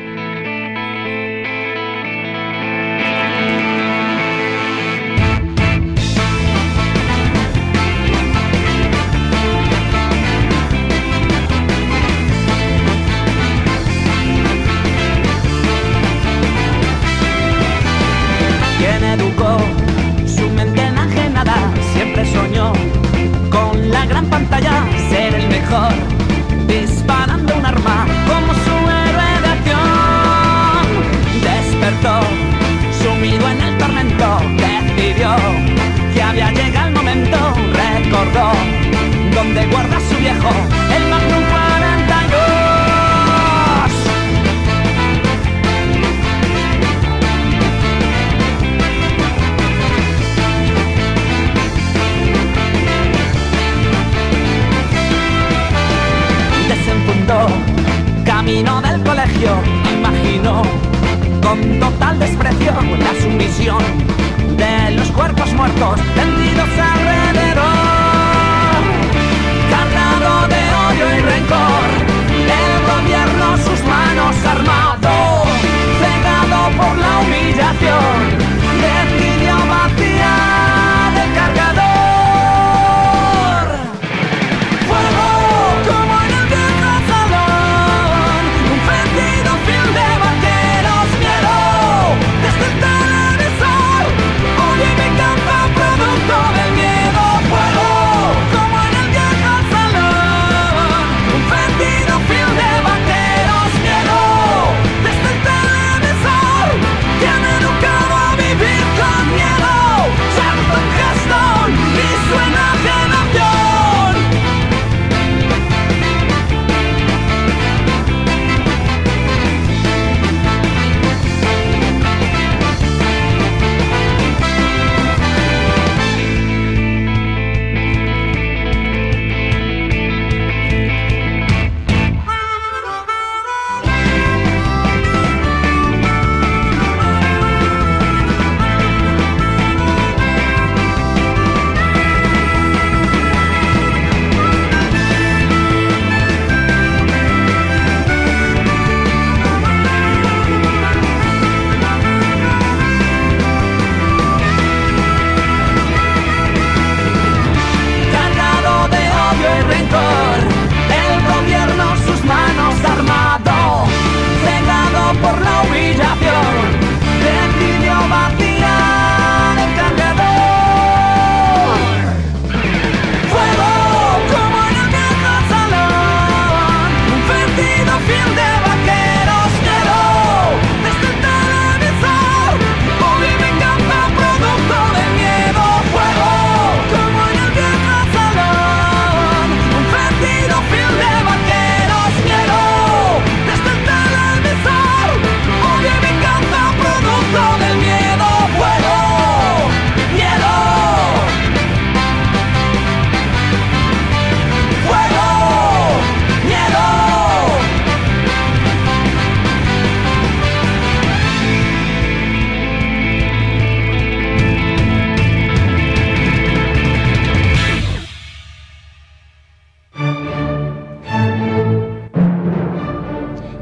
Quien educó su mente enajenada siempre soñó con la gran pantalla, ser el mejor, disparando un arma como su héroe de acción. Despertó, sumido en el tormento, decidió que había llegado el momento. Recordó donde guarda su viejo, el Magnum 42.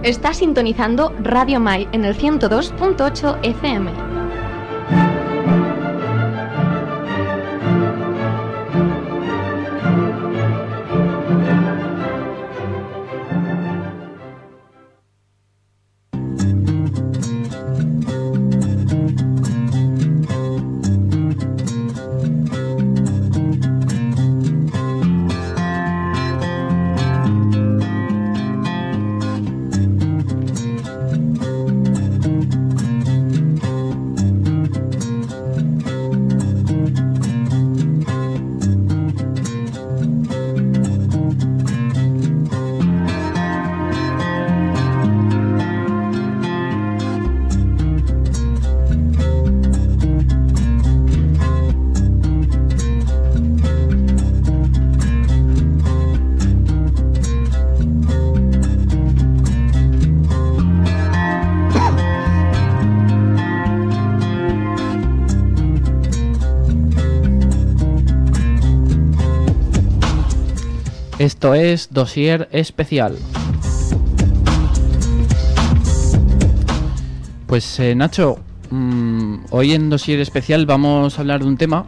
Está sintonizando Radio Mai en el 102.8 FM. Esto es Dossier Especial. Pues Nacho, hoy en Dossier Especial vamos a hablar de un tema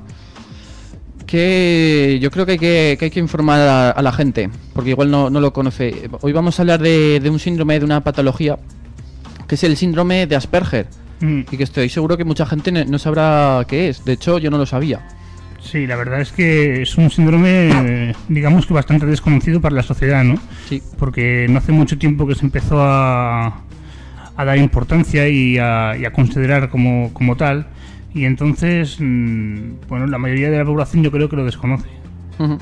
que yo creo que hay que informar a la gente, porque igual no lo conoce. Hoy vamos a hablar de un síndrome, de una patología, que es el síndrome de Asperger, y que estoy seguro que mucha gente no sabrá qué es. De hecho, yo no lo sabía. Sí, la verdad es que es un síndrome, digamos que bastante desconocido para la sociedad, ¿no? Sí. Porque no hace mucho tiempo que se empezó a dar importancia y a considerar como tal, y entonces, bueno, la mayoría de la población yo creo que lo desconoce. Uh-huh.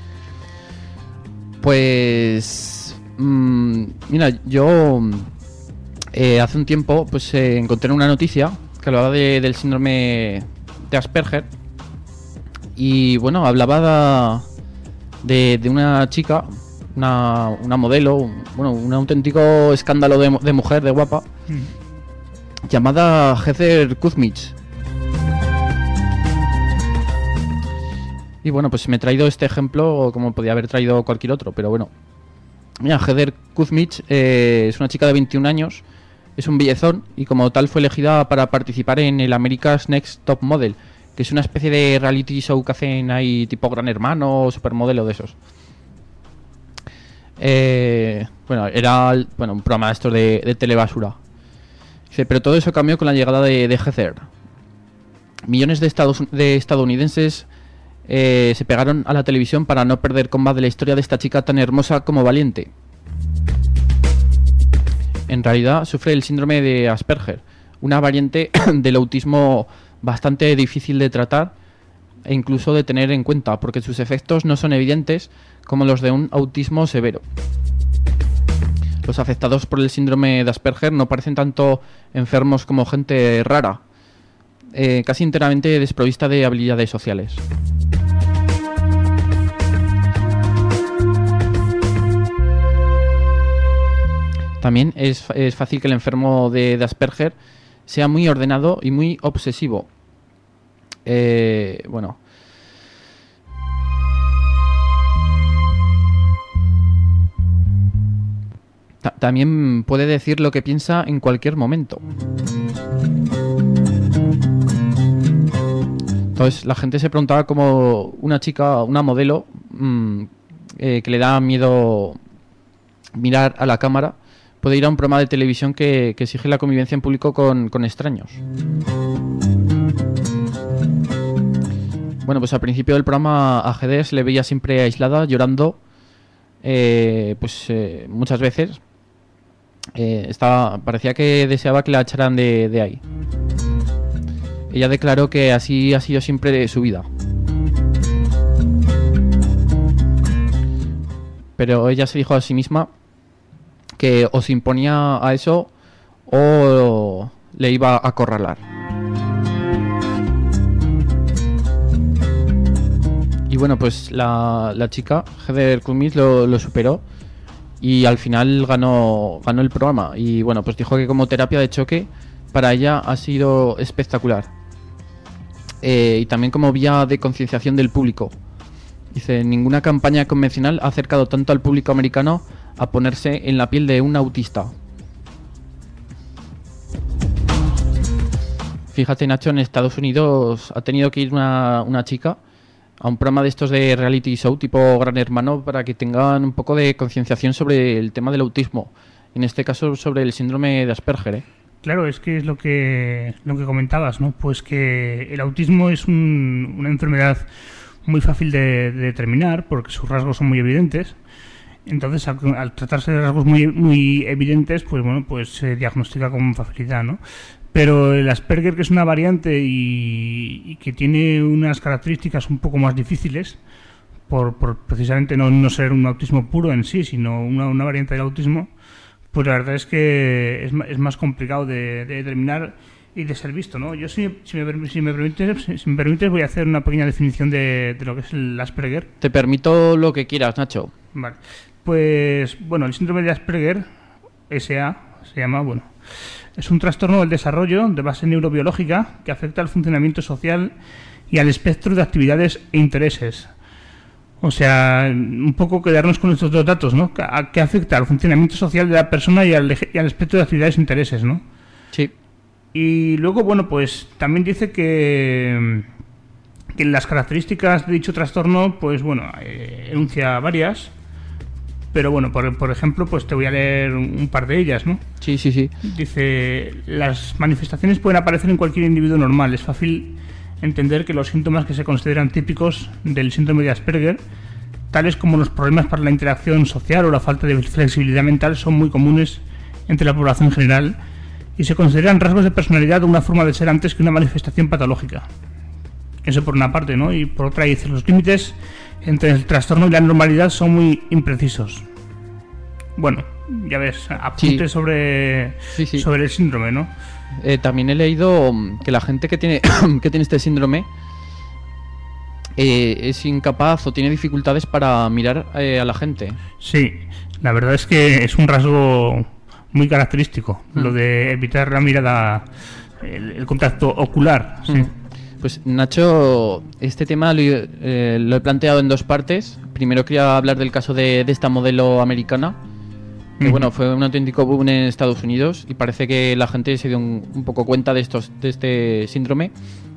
Pues, mira, yo hace un tiempo pues encontré una noticia que hablaba del síndrome de Asperger. Y bueno, hablaba de una chica, una modelo, un auténtico escándalo de mujer, de guapa, llamada Heather Kuzmich. Y bueno, pues me he traído este ejemplo, como podía haber traído cualquier otro, pero bueno. Mira, Heather Kuzmich es una chica de 21 años, es un bellezón y como tal fue elegida para participar en el America's Next Top Model, que es una especie de reality show que hacen ahí tipo Gran Hermano o Supermodelo de esos. Bueno, era un programa de estos de telebasura. Dice, pero todo eso cambió con la llegada de Heather. Millones de estadounidenses se pegaron a la televisión para no perder combate de la historia de esta chica tan hermosa como valiente. En realidad sufre el síndrome de Asperger, una variante del autismo bastante difícil de tratar e incluso de tener en cuenta, porque sus efectos no son evidentes como los de un autismo severo. Los afectados por el síndrome de Asperger no parecen tanto enfermos como gente rara, casi enteramente desprovista de habilidades sociales. También es fácil que el enfermo de Asperger sea muy ordenado y muy obsesivo. Bueno. También puede decir lo que piensa en cualquier momento. Entonces la gente se preguntaba cómo una chica, una modelo, que le da miedo mirar a la cámara, puede ir a un programa de televisión que exige la convivencia en público con extraños. Bueno, pues al principio del programa a Heather se le veía siempre aislada, llorando, muchas veces. Parecía que deseaba que la echaran de ahí. Ella declaró que así ha sido siempre su vida. Pero ella se dijo a sí misma que o se imponía a eso o le iba a acorralar. Y bueno, pues la chica, Heather Kuzmich, lo superó y al final ganó el programa. Y bueno, pues dijo que como terapia de choque para ella ha sido espectacular. Y también como vía de concienciación del público. Dice, ninguna campaña convencional ha acercado tanto al público americano a ponerse en la piel de un autista. Fíjate, Nacho, en Estados Unidos ha tenido que ir una chica a un programa de estos de reality show tipo Gran Hermano para que tengan un poco de concienciación sobre el tema del autismo. En este caso, sobre el síndrome de Asperger, ¿eh? Claro, es que es lo que comentabas, ¿no? Pues que el autismo es una enfermedad muy fácil de determinar porque sus rasgos son muy evidentes. Entonces, al tratarse de rasgos muy evidentes, pues bueno, pues se diagnostica con facilidad, ¿no? Pero el Asperger, que es una variante y que tiene unas características un poco más difíciles, por precisamente no ser un autismo puro en sí, sino una variante del autismo, pues la verdad es que es más complicado de determinar y de ser visto, ¿no? Yo, si me permites, voy a hacer una pequeña definición de lo que es el Asperger. Te permito lo que quieras, Nacho. Vale. Pues, bueno, el síndrome de Asperger, SA, se llama, bueno, es un trastorno del desarrollo de base neurobiológica que afecta al funcionamiento social y al espectro de actividades e intereses. O sea, un poco quedarnos con estos dos datos, ¿no? Que afecta al funcionamiento social de la persona y al espectro de actividades e intereses, ¿no? Sí. Y luego, bueno, pues también dice que las características de dicho trastorno, pues bueno, enuncia varias. Pero bueno, por ejemplo, pues te voy a leer un par de ellas, ¿no? Sí. Dice, las manifestaciones pueden aparecer en cualquier individuo normal. Es fácil entender que los síntomas que se consideran típicos del síndrome de Asperger, tales como los problemas para la interacción social o la falta de flexibilidad mental, son muy comunes entre la población general y se consideran rasgos de personalidad o una forma de ser antes que una manifestación patológica. Eso por una parte, ¿no? Y por otra dice, los límites entre el trastorno y la normalidad son muy imprecisos. Bueno, ya ves, apuntes sobre el síndrome, ¿no? También he leído que la gente que tiene este síndrome es incapaz o tiene dificultades para mirar a la gente. Sí, la verdad es que es un rasgo muy característico, lo de evitar la mirada, el contacto ocular, sí. Pues Nacho, este tema lo he planteado en dos partes. Primero quería hablar del caso de esta modelo americana, que bueno, fue un auténtico boom en Estados Unidos y parece que la gente se dio un poco cuenta de este síndrome.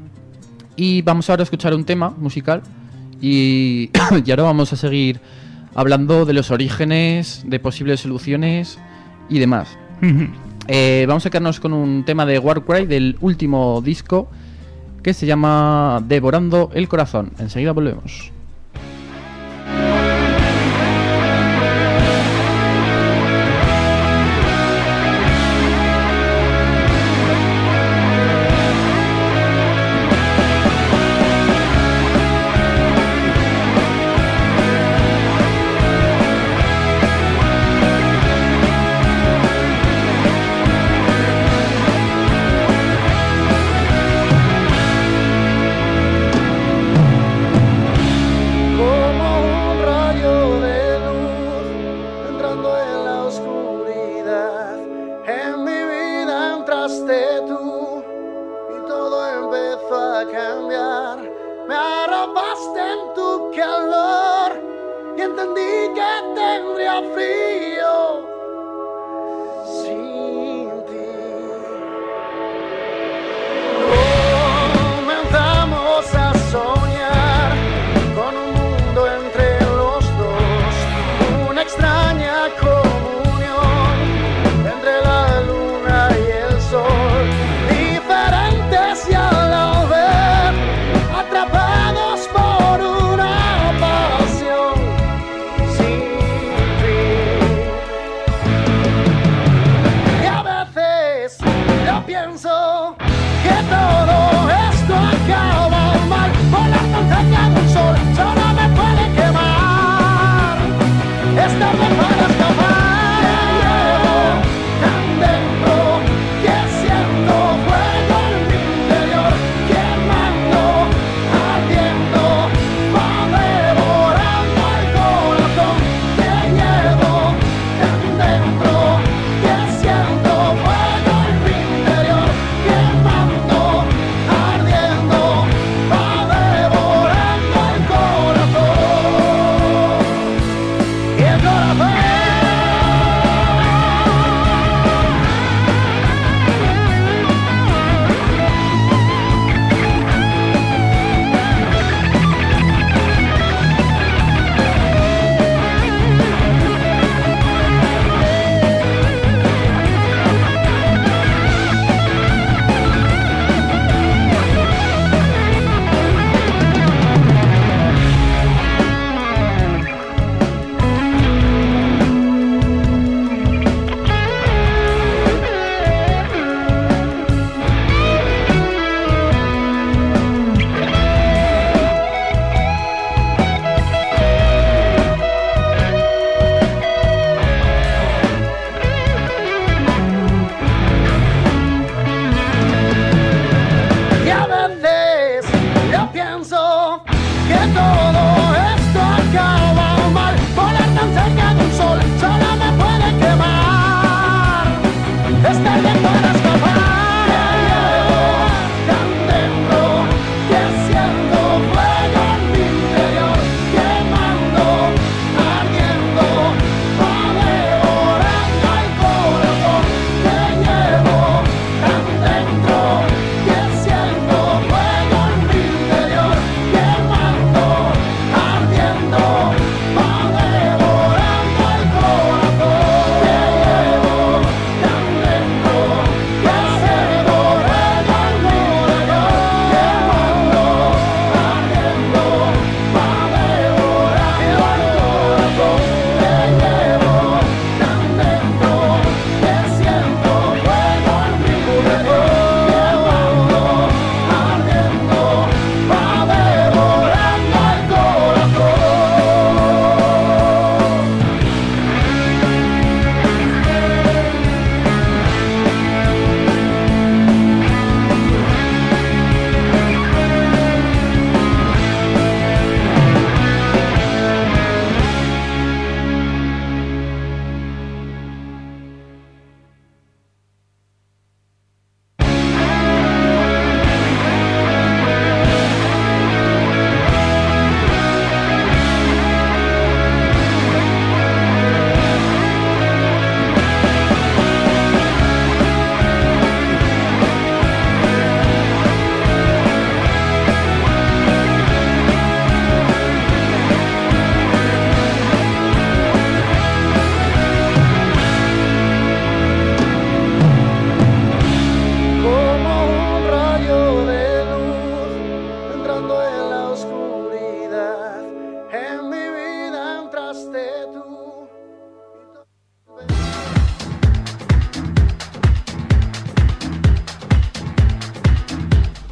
Y vamos ahora a escuchar un tema musical y ahora vamos a seguir hablando de los orígenes, de posibles soluciones y demás. Vamos a quedarnos con un tema de Warcry del último disco, que se llama Devorando el Corazón. Enseguida volvemos. Atrapados por una pasión sin fin.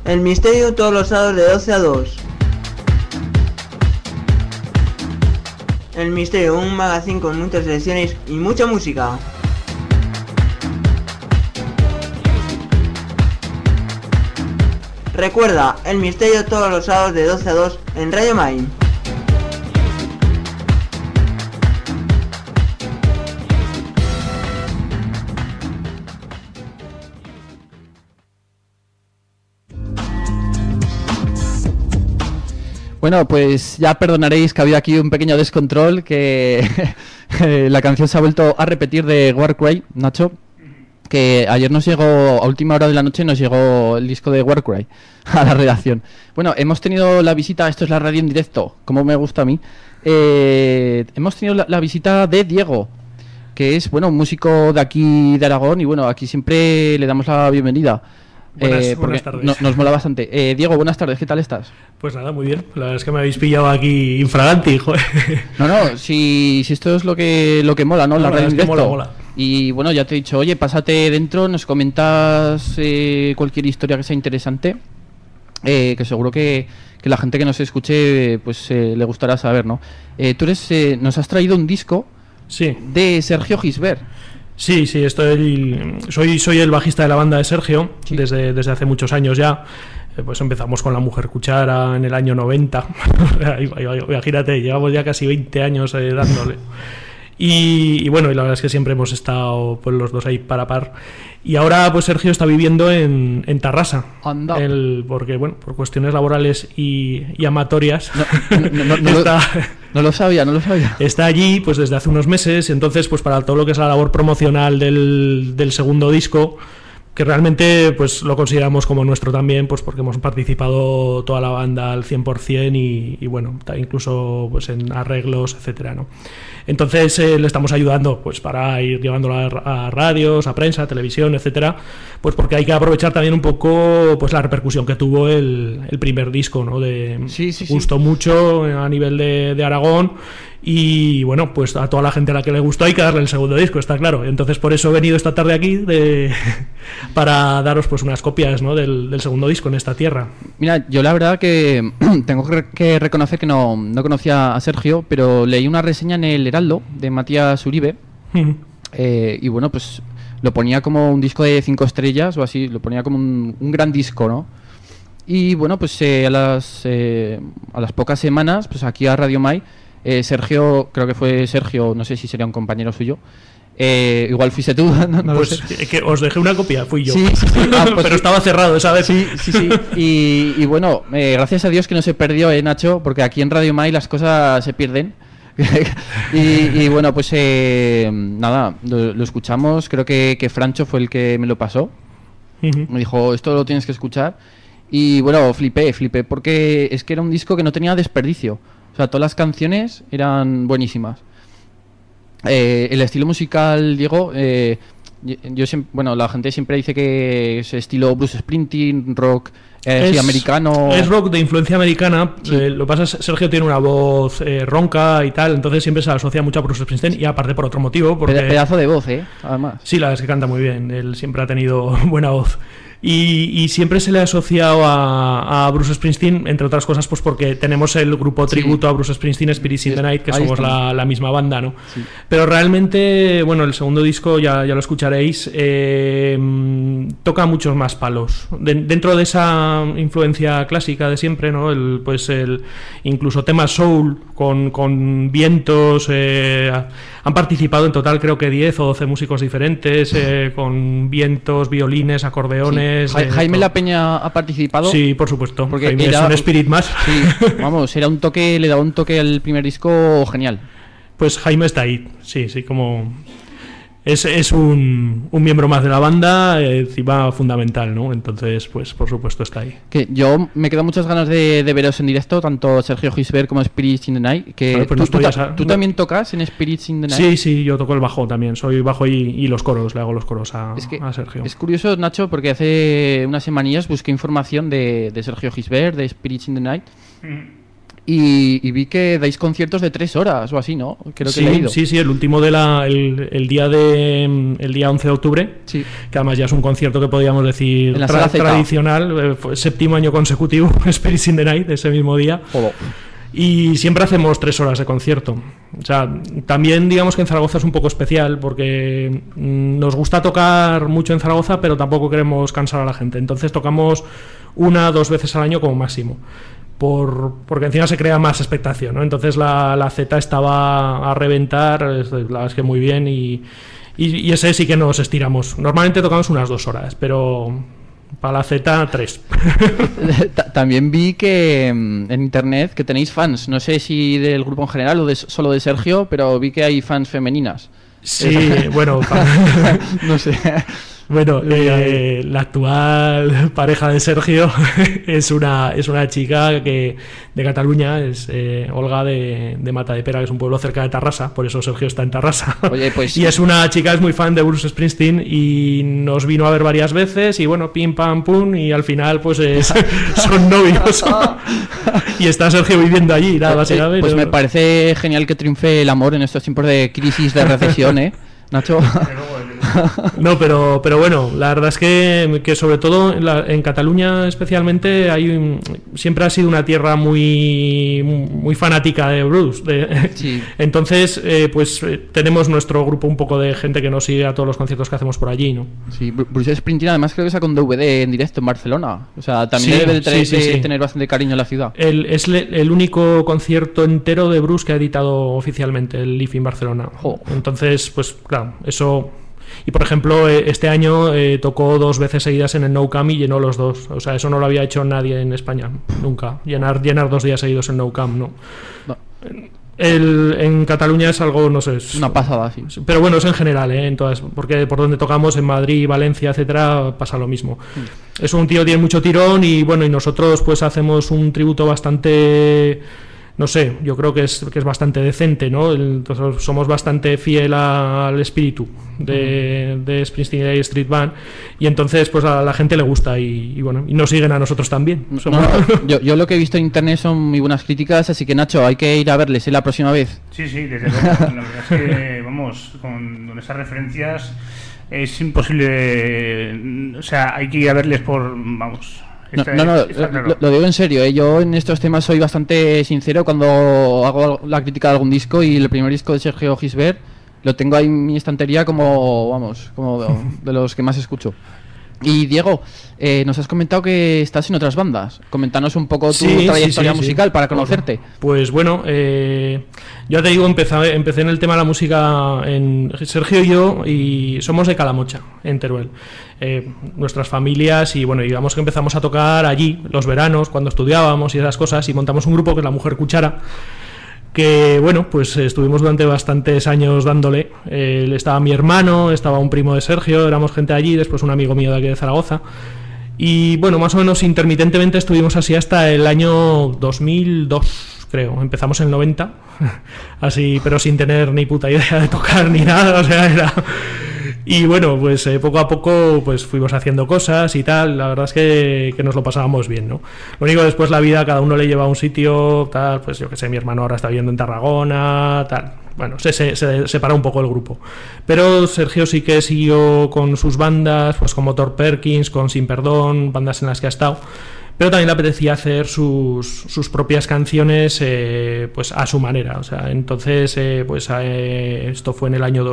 El Misterio todos los sábados de 12 a 2. El Misterio, un magazine con muchas selecciones y mucha música. Recuerda, El Misterio todos los sábados de 12 a 2 en Radio Mai. Bueno, pues ya perdonaréis que ha habido aquí un pequeño descontrol, que la canción se ha vuelto a repetir de Warcry, Nacho, que ayer nos llegó, a última hora de la noche nos llegó el disco de Warcry a la redacción. Bueno, hemos tenido la visita, esto es la radio en directo, como me gusta a mí, hemos tenido la visita de Diego, que es, bueno, un músico de aquí de Aragón, y bueno, aquí siempre le damos la bienvenida. Buenas tardes. Nos mola bastante. Diego, buenas tardes, ¿qué tal estás? Pues nada, muy bien. La verdad es que me habéis pillado aquí infraganti, joder. No, si esto es lo que mola, ¿no? La radio en directo. Mola. Y bueno, ya te he dicho, oye, pásate dentro, nos comentas cualquier historia que sea interesante, que seguro que la gente que nos escuche pues le gustará saber, ¿no? Tú nos has traído un disco de Sergio Gisbert. Sí, soy el bajista de la banda de Sergio, desde hace muchos años ya. Pues empezamos con La Mujer Cuchara en el año 90. Imagínate, llevamos ya casi 20 años dándole. Y bueno, y la verdad es que siempre hemos estado pues los dos ahí par a par. Y ahora pues Sergio está viviendo en Tarrasa. Anda. Porque bueno, por cuestiones laborales y amatorias. No lo sabía. Está allí pues desde hace unos meses. Entonces pues para todo lo que es la labor promocional del segundo disco, que realmente pues lo consideramos como nuestro también, pues porque hemos participado toda la banda al 100% y bueno, incluso pues en arreglos, etcétera, ¿no? Entonces le estamos ayudando pues para ir llevándolo a radios, a prensa, a televisión, etcétera, pues porque hay que aprovechar también un poco pues la repercusión que tuvo el primer disco, ¿no? Gustó mucho a nivel de Aragón. Y bueno, pues a toda la gente a la que le gustó hay que darle el segundo disco, está claro. Entonces por eso he venido esta tarde aquí para daros pues unas copias, ¿no? del segundo disco en esta tierra. Mira, yo la verdad que tengo que reconocer que no conocía a Sergio, pero leí una reseña en el Heraldo de Matías Uribe. Y bueno, pues lo ponía como un disco de 5 estrellas o así, lo ponía como un gran disco, ¿no? Y bueno, pues a las pocas semanas, pues aquí a Radio Mai, Sergio, creo que fue Sergio, no sé si sería un compañero suyo, igual fuiste tú, no pues lo sé. Que os dejé una copia, fui yo. Sí. Pues pero estaba cerrado esa vez. Sí. Y bueno, gracias a Dios que no se perdió, Nacho, porque aquí en Radio Mai las cosas se pierden. y bueno, pues nada, lo escuchamos, creo que Francho fue el que me lo pasó. Me dijo, esto lo tienes que escuchar. Y bueno, flipé, porque es que era un disco que no tenía desperdicio. O sea, todas las canciones eran buenísimas. El estilo musical, Diego, yo siempre, bueno, la gente siempre dice que es estilo Bruce Springsteen, rock americano. Es rock de influencia americana. Lo que pasa es que Sergio tiene una voz ronca y tal, entonces siempre se asocia mucho a Bruce Springsteen, y aparte por otro motivo. Porque... Pedazo de voz, además. Sí, la verdad es que canta muy bien. Él siempre ha tenido buena voz. Y siempre se le ha asociado a Bruce Springsteen, entre otras cosas, pues porque tenemos el grupo tributo a Bruce Springsteen, Spirits in the Night, que somos la misma banda, ¿no? Sí. Pero realmente, bueno, el segundo disco, ya lo escucharéis, toca muchos más palos. Dentro de esa influencia clásica de siempre, ¿no? Incluso temas soul con vientos. Han participado en total creo que 10 o 12 músicos diferentes, con vientos, violines, acordeones. Jaime La Peña ha participado. Sí, por supuesto. Porque Jaime es un spirit más. Sí, vamos, le daba un toque al primer disco genial. Pues Jaime está ahí, sí, como... Es un miembro más de la banda, encima fundamental, ¿no? Entonces, pues por supuesto está ahí. Que yo me quedo muchas ganas de veros en directo, tanto Sergio Gisbert como Spirits in the Night. Que pues ¿tú también tocas en Spirits in the Night? Sí, yo toco el bajo también. Soy bajo y los coros, le hago los coros a Sergio. Es curioso, Nacho, porque hace unas semanillas busqué información de Sergio Gisbert, de Spirits in the Night. Y vi que dais conciertos de 3 horas o así, ¿no? Creo que he leído. Sí, el último el día 11 de octubre, sí, que además ya es un concierto que podríamos decir tradicional, fue 7º año consecutivo, Spirits in the Night, ese mismo día. Y siempre hacemos 3 horas de concierto. O sea, también digamos que en Zaragoza es un poco especial porque nos gusta tocar mucho en Zaragoza, pero tampoco queremos cansar a la gente. Entonces tocamos 1 o 2 veces al año como máximo. Porque encima se crea más expectación, ¿no? Entonces la Z estaba a reventar, la verdad es que muy bien, y ese sí que nos estiramos. Normalmente tocamos unas 2 horas, pero para la Z 3. También vi que en internet que tenéis fans, no sé si del grupo en general o solo de Sergio, pero vi que hay fans femeninas. Sí, bueno, no sé. Bueno, la actual pareja de Sergio es una chica de Cataluña, es Olga de Matadepera, que es un pueblo cerca de Tarrasa, por eso Sergio está en Tarrasa. Oye, pues... Y es una chica, es muy fan de Bruce Springsteen y nos vino a ver varias veces y bueno, pim pam pum, y al final pues son novios. Y está Sergio viviendo allí, nada más. Pues me parece genial que triunfe el amor en estos tiempos de crisis, de recesión, Nacho. No, pero bueno, la verdad es que sobre todo en Cataluña especialmente siempre ha sido una tierra muy fanática de Bruce. Sí. Entonces, pues tenemos nuestro grupo un poco de gente que nos sigue a todos los conciertos que hacemos por allí, ¿no? Sí, Bruce Springsteen además creo que saca un DVD en directo en Barcelona. O sea, también debe de tener bastante cariño en la ciudad. Es el único concierto entero de Bruce que ha editado oficialmente, el Live in Barcelona. Entonces, pues claro, eso... Y por ejemplo, este año tocó 2 veces seguidas en el Nou Camp y llenó los 2. O sea, eso no lo había hecho nadie en España, nunca. Llenar 2 días seguidos en Nou Camp, no. En Cataluña es algo, no sé, una pasada, sí. Pero bueno, es en general, porque por donde tocamos, en Madrid, Valencia, etcétera, pasa lo mismo. Es un tío que tiene mucho tirón y bueno, y nosotros pues hacemos un tributo bastante... No sé, yo creo que es bastante decente, ¿no? Entonces somos bastante fiel al espíritu de Springsteen y Street Band, y entonces pues a la gente le gusta y bueno, y nos siguen a nosotros también. Yo lo que he visto en internet son muy buenas críticas, así que Nacho, hay que ir a verles la próxima vez. Sí, desde luego. La verdad es que, vamos, con esas referencias es imposible, o sea, hay que ir a verles vamos... Lo digo en serio, Yo en estos temas soy bastante sincero cuando hago la crítica de algún disco, y el primer disco de Sergio Gisbert lo tengo ahí en mi estantería como de los que más escucho. Y Diego, nos has comentado que estás en otras bandas. Coméntanos un poco tu trayectoria musical para conocerte. Pues bueno, yo te digo, empecé en el tema de la música en Sergio y yo, y somos de Calamocha, en Teruel. Nuestras familias, y bueno, digamos que empezamos a tocar allí los veranos cuando estudiábamos y esas cosas, y montamos un grupo que es La Mujer Cuchara, que bueno, pues estuvimos durante bastantes años dándole. Estaba mi hermano, estaba un primo de Sergio, éramos gente allí, después un amigo mío de aquí de Zaragoza, y bueno, más o menos intermitentemente estuvimos así hasta el año 2002, creo. Empezamos en el 90, así, pero sin tener ni puta idea de tocar ni nada, o sea, era... Y bueno, pues poco a poco pues fuimos haciendo cosas y tal. La verdad es que nos lo pasábamos bien, ¿no? Lo único, después la vida, cada uno le lleva a un sitio, tal, pues yo que sé, mi hermano ahora está viviendo en Tarragona, tal. Bueno, se separó un poco el grupo. Pero Sergio sí que siguió con sus bandas, pues como Thor Perkins, con Sin Perdón, bandas en las que ha estado. Pero también le apetecía hacer sus propias canciones pues a su manera. O sea, entonces esto fue en el año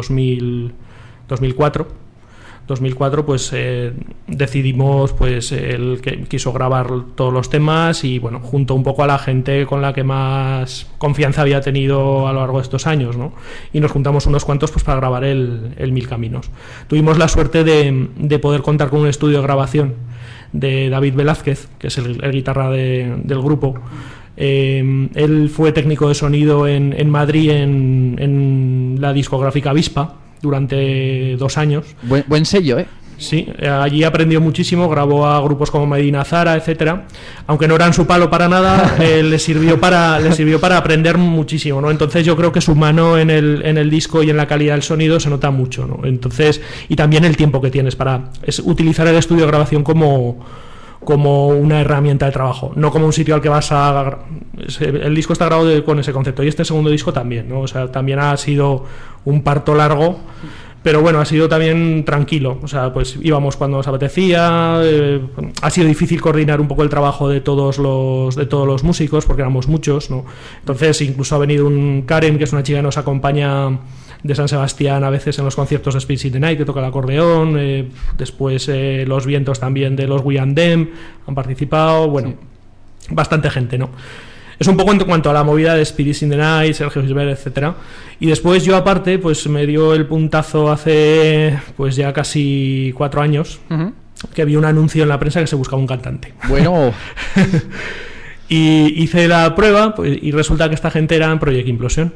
2004 pues decidimos, pues él que quiso grabar todos los temas, y bueno, junto un poco a la gente con la que más confianza había tenido a lo largo de estos años, ¿no? Y nos juntamos unos cuantos pues para grabar el Mil Caminos. Tuvimos la suerte de poder contar con un estudio de grabación de David Velázquez, que es el guitarra del grupo. Él fue técnico de sonido en Madrid en la discográfica Avispa durante 2 años. Buen sello, ¿eh? Sí, allí aprendió muchísimo, grabó a grupos como Medina Zara, etcétera. Aunque no eran su palo para nada, le sirvió para aprender muchísimo, ¿no? Entonces yo creo que su mano en el disco y en la calidad del sonido se nota mucho, ¿no? Entonces, y también el tiempo que tienes para utilizar el estudio de grabación como como una herramienta de trabajo, no como un sitio al que vas a... El disco está grabado con ese concepto, y este segundo disco también, ¿no? O sea, también ha sido un parto largo, pero bueno, ha sido también tranquilo. O sea, pues íbamos cuando nos apetecía. Ha sido difícil coordinar un poco el trabajo de todos los músicos, porque éramos muchos, ¿no? Entonces incluso ha venido un Karen, que es una chica que nos acompaña de San Sebastián a veces en los conciertos de Spirits in the Night, que toca el acordeón. Después los vientos también de los We and Them han participado. Bueno, sí, bastante gente, ¿no? Es un poco en cuanto a la movida de Spirits in the Night, Sergio Gisbert, etcétera. Y después yo aparte, pues me dio el puntazo hace pues ya casi 4 años, que vi un anuncio en la prensa que se buscaba un cantante. Bueno. Y hice la prueba, pues, y resulta que esta gente era en Project Implosion.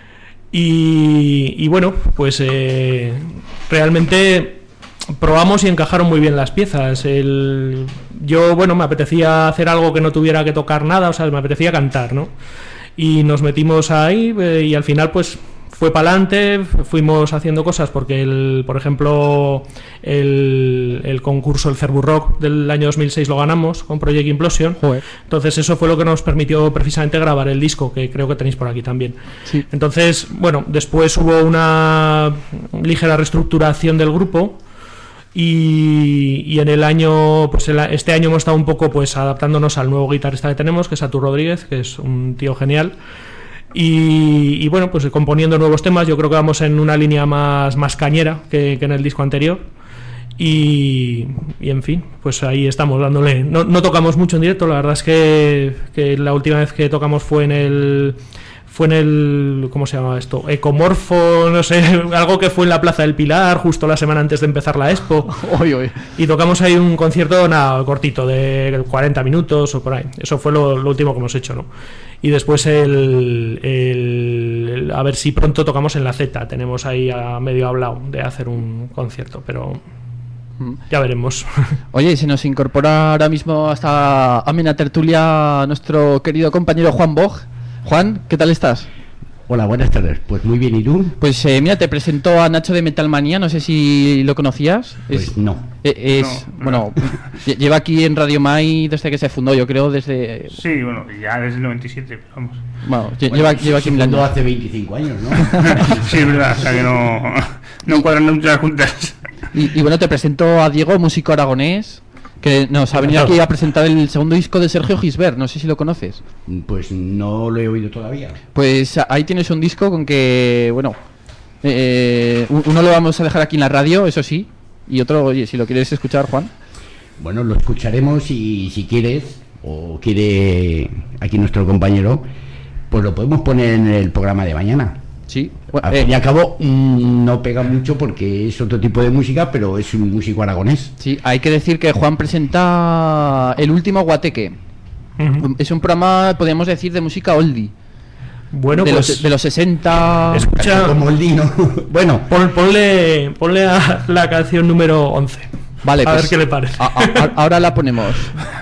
Y bueno, pues realmente probamos y encajaron muy bien las piezas. Yo, bueno, me apetecía hacer algo que no tuviera que tocar nada, o sea, me apetecía cantar, ¿no? Y nos metimos ahí y al final, pues, fue para adelante, fuimos haciendo cosas, porque, por ejemplo, el concurso, el Cerbu Rock del año 2006 lo ganamos con Project Implosion. Joder. Entonces eso fue lo que nos permitió precisamente grabar el disco, que creo que tenéis por aquí también. Sí. Entonces, bueno, después hubo una ligera reestructuración del grupo. Y en el año, pues este año hemos estado un poco pues adaptándonos al nuevo guitarrista que tenemos, que es Atu Rodríguez, que es un tío genial. Y bueno, pues componiendo nuevos temas. Yo creo que vamos en una línea más cañera que en el disco anterior. Y en fin, pues ahí estamos dándole. No tocamos mucho en directo, la verdad es que la última vez que tocamos fue en el ¿cómo se llama esto? Ecomorfo, no sé, algo que fue en la Plaza del Pilar, justo la semana antes de empezar la Expo. Y tocamos ahí un concierto, nada, cortito, de 40 minutos o por ahí. Eso fue lo último que hemos hecho, ¿no? Y después a ver si pronto tocamos en la Z. Tenemos ahí a medio hablado de hacer un concierto, pero ya veremos. Oye, se nos incorpora ahora mismo hasta amena tertulia nuestro querido compañero Juan Bog. Juan, ¿qué tal estás? Hola, buenas tardes. Pues muy bien, ¿y tú? Pues mira, te presento a Nacho de Metalmanía, no sé si lo conocías. Pues no. Bueno, lleva aquí en Radio Mai desde que se fundó, yo creo, desde... Sí, bueno, ya desde el 97, vamos. Bueno, lleva aquí en la... hace 25 años, ¿no? Sí, es verdad, o sea que no cuadran muchas juntas. Y bueno, te presento a Diego, músico aragonés, que nos ha venido aquí a presentar el segundo disco de Sergio Gisbert, no sé si lo conoces. Pues no lo he oído todavía. Pues ahí tienes un disco con que, bueno, uno lo vamos a dejar aquí en la radio, eso sí, y otro, oye, si lo quieres escuchar, Juan. Bueno, lo escucharemos y si quieres, o quiere aquí nuestro compañero, pues lo podemos poner en el programa de mañana. Sí. Al fin y al cabo no pega mucho porque es otro tipo de música, pero es un músico aragonés. Sí, hay que decir que Juan presenta El Último Guateque. Es un programa, podríamos decir, de música oldie. Bueno, de los 60. Escucha, como oldie, ¿no? Bueno, ponle a la canción número 11. Vale, a ver qué le parece. Ahora la ponemos.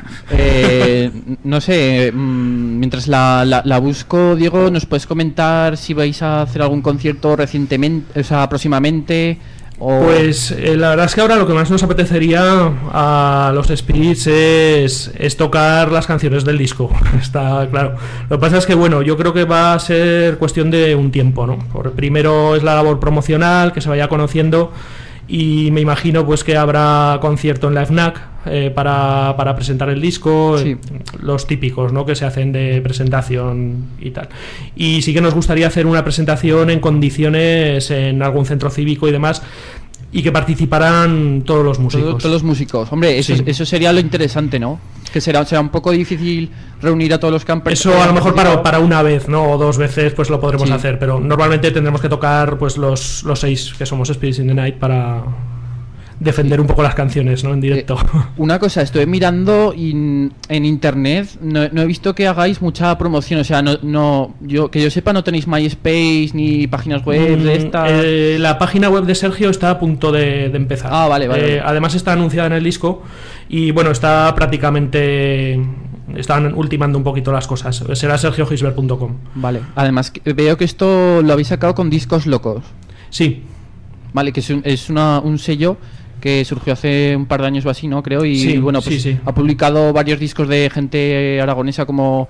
No sé, mientras la busco, Diego, ¿nos puedes comentar si vais a hacer algún concierto recientemente, o sea, próximamente? Pues la verdad es que ahora lo que más nos apetecería a los Spirits es tocar las canciones del disco, está claro. Lo que pasa es que, bueno, yo creo que va a ser cuestión de un tiempo, ¿no? Primero es la labor promocional, que se vaya conociendo. Y me imagino pues que habrá concierto en la FNAC para presentar el disco, sí. Los típicos, ¿no?, que se hacen de presentación y tal. Y sí que nos gustaría hacer una presentación en condiciones en algún centro cívico y demás, y que participaran todos los músicos. Todos los músicos. Hombre, eso sería lo interesante, ¿no? Que será un poco difícil reunir a todos los campers. Eso a lo mejor para una vez, ¿no? O 2 veces pues lo podremos hacer, pero normalmente tendremos que tocar pues los 6 que somos Spirits in the Night para defender un poco las canciones, ¿no?, en directo. Una cosa, estoy mirando y en internet no he visto que hagáis mucha promoción, o sea, que yo sepa no tenéis MySpace ni páginas web de esta. La página web de Sergio está a punto de empezar. Ah, vale. Además está anunciada en el disco y bueno, está prácticamente... Están ultimando un poquito las cosas. Será sergiogisbert.com. Vale. Además veo que esto lo habéis sacado con Discos Locos. Sí. Vale, que es un sello que surgió hace un par de años o así, ¿no? Creo, y sí, bueno, pues sí. ha publicado varios discos de gente aragonesa como...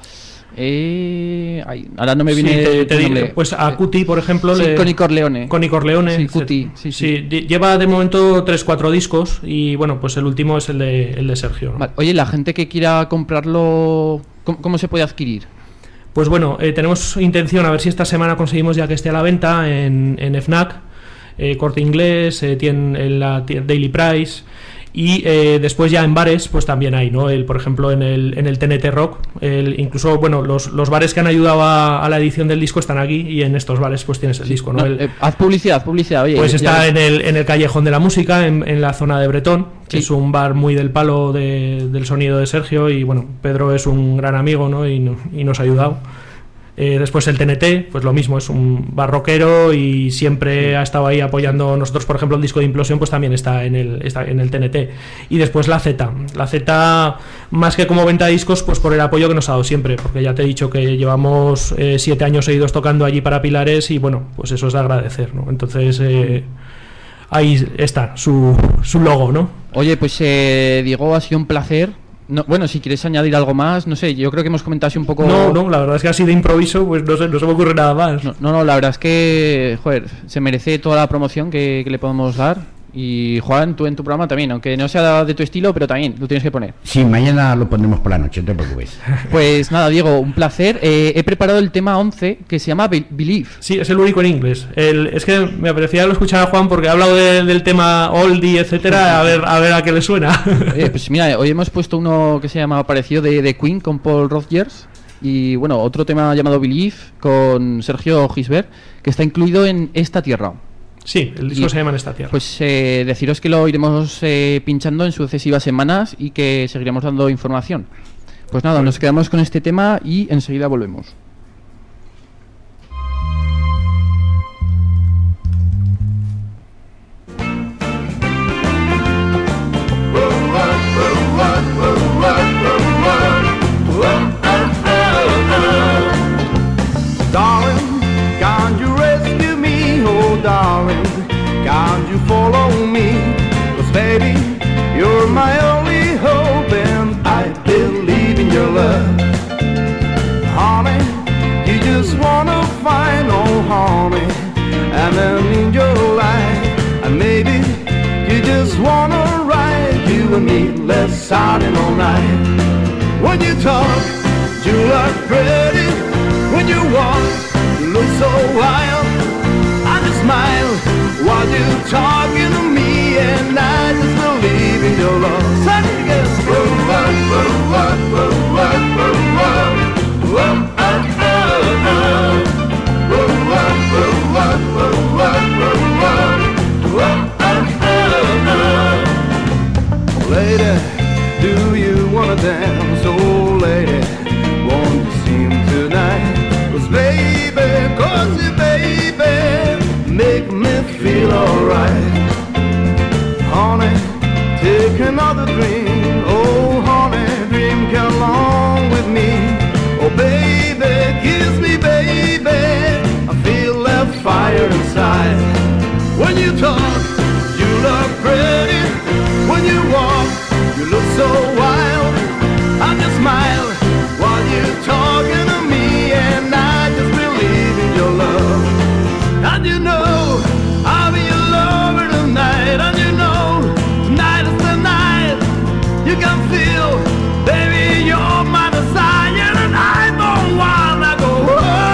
ahora no me viene te nombre. digo, pues a Cuti, por ejemplo, sí, Connie Corleone. Connie Corleone, sí, Cuti, sí. Lleva de momento 3-4 discos y bueno, pues el último es el de Sergio, ¿no? Vale. Oye, la gente que quiera comprarlo, ¿cómo se puede adquirir? Pues bueno, tenemos intención, a ver si esta semana conseguimos ya que esté a la venta en FNAC, Corte Inglés, en la Daily Price. Y después ya en bares pues también hay, ¿no? Por ejemplo en el TNT Rock, incluso bueno, los bares que han ayudado a la edición del disco están aquí, y en estos bares pues tienes el disco, ¿no? Haz publicidad, oye. Pues está en el Callejón de la Música, en la zona de Bretón, que es un bar muy del palo del sonido de Sergio, y bueno, Pedro es un gran amigo, ¿no? Y nos ha ayudado. Después el TNT, pues lo mismo, es un bar rockero y siempre ha estado ahí apoyando. Nosotros, por ejemplo, el disco de Implosión pues también está en el TNT. Y después la Z, más que como venta de discos, pues por el apoyo que nos ha dado siempre, porque ya te he dicho que llevamos 7 años seguidos tocando allí para Pilares, y bueno, pues eso es de agradecer, ¿no? Entonces ahí está su logo, ¿no? Oye, pues Diego, ha sido un placer. No, bueno, si quieres añadir algo más, no sé, yo creo que hemos comentado así un poco... No, la verdad es que así de improviso, pues no sé, no se me ocurre nada más. No, la verdad es que, joder, se merece toda la promoción que le podemos dar. Y Juan, tú en tu programa también, aunque no sea de tu estilo, pero también lo tienes que poner. Sí, mañana lo pondremos por la noche, no te preocupes. Pues nada, Diego, un placer. He preparado el tema 11, que se llama Believe. Sí, es el único en inglés. Es que me apetecía lo escuchar a Juan porque ha hablado del tema oldie, etcétera, a ver a qué le suena. Pues mira, hoy hemos puesto uno que se llama parecido de Queen con Paul Rodgers. Y bueno, otro tema llamado Believe con Sergio Gisbert, que está incluido en Esta Tierra. Sí, el disco se llama En Esta Tierra. Pues deciros que lo iremos pinchando en sucesivas semanas y que seguiremos dando información. Pues nada, nos quedamos con este tema y enseguida volvemos. Darling, can't you follow me? 'Cause baby, you're my only hope, and I believe in your love. Honey, you just wanna find, oh honey, and then in your life, and maybe you just wanna ride, you and me, let's out and all night. When you talk, you look pretty. When you walk, you look so wild. Smile while you're talking to me, and I just believe in your love. Say it again. Lady, do you wanna dance? Oh lady, won't you sing tonight? 'Cause baby, make me feel alright. Honey, take another dream. Oh honey, dream come along with me. Oh baby, kiss me baby, I feel that fire inside. When you talk, you look pretty. When you walk, you look so wild. I just smile while you're talking to me, and I just believe in your love. And you know, I'll be your lover tonight. And you know, tonight is the night. You can feel, baby, you're my desire. And I'm on wild, I go, whoa.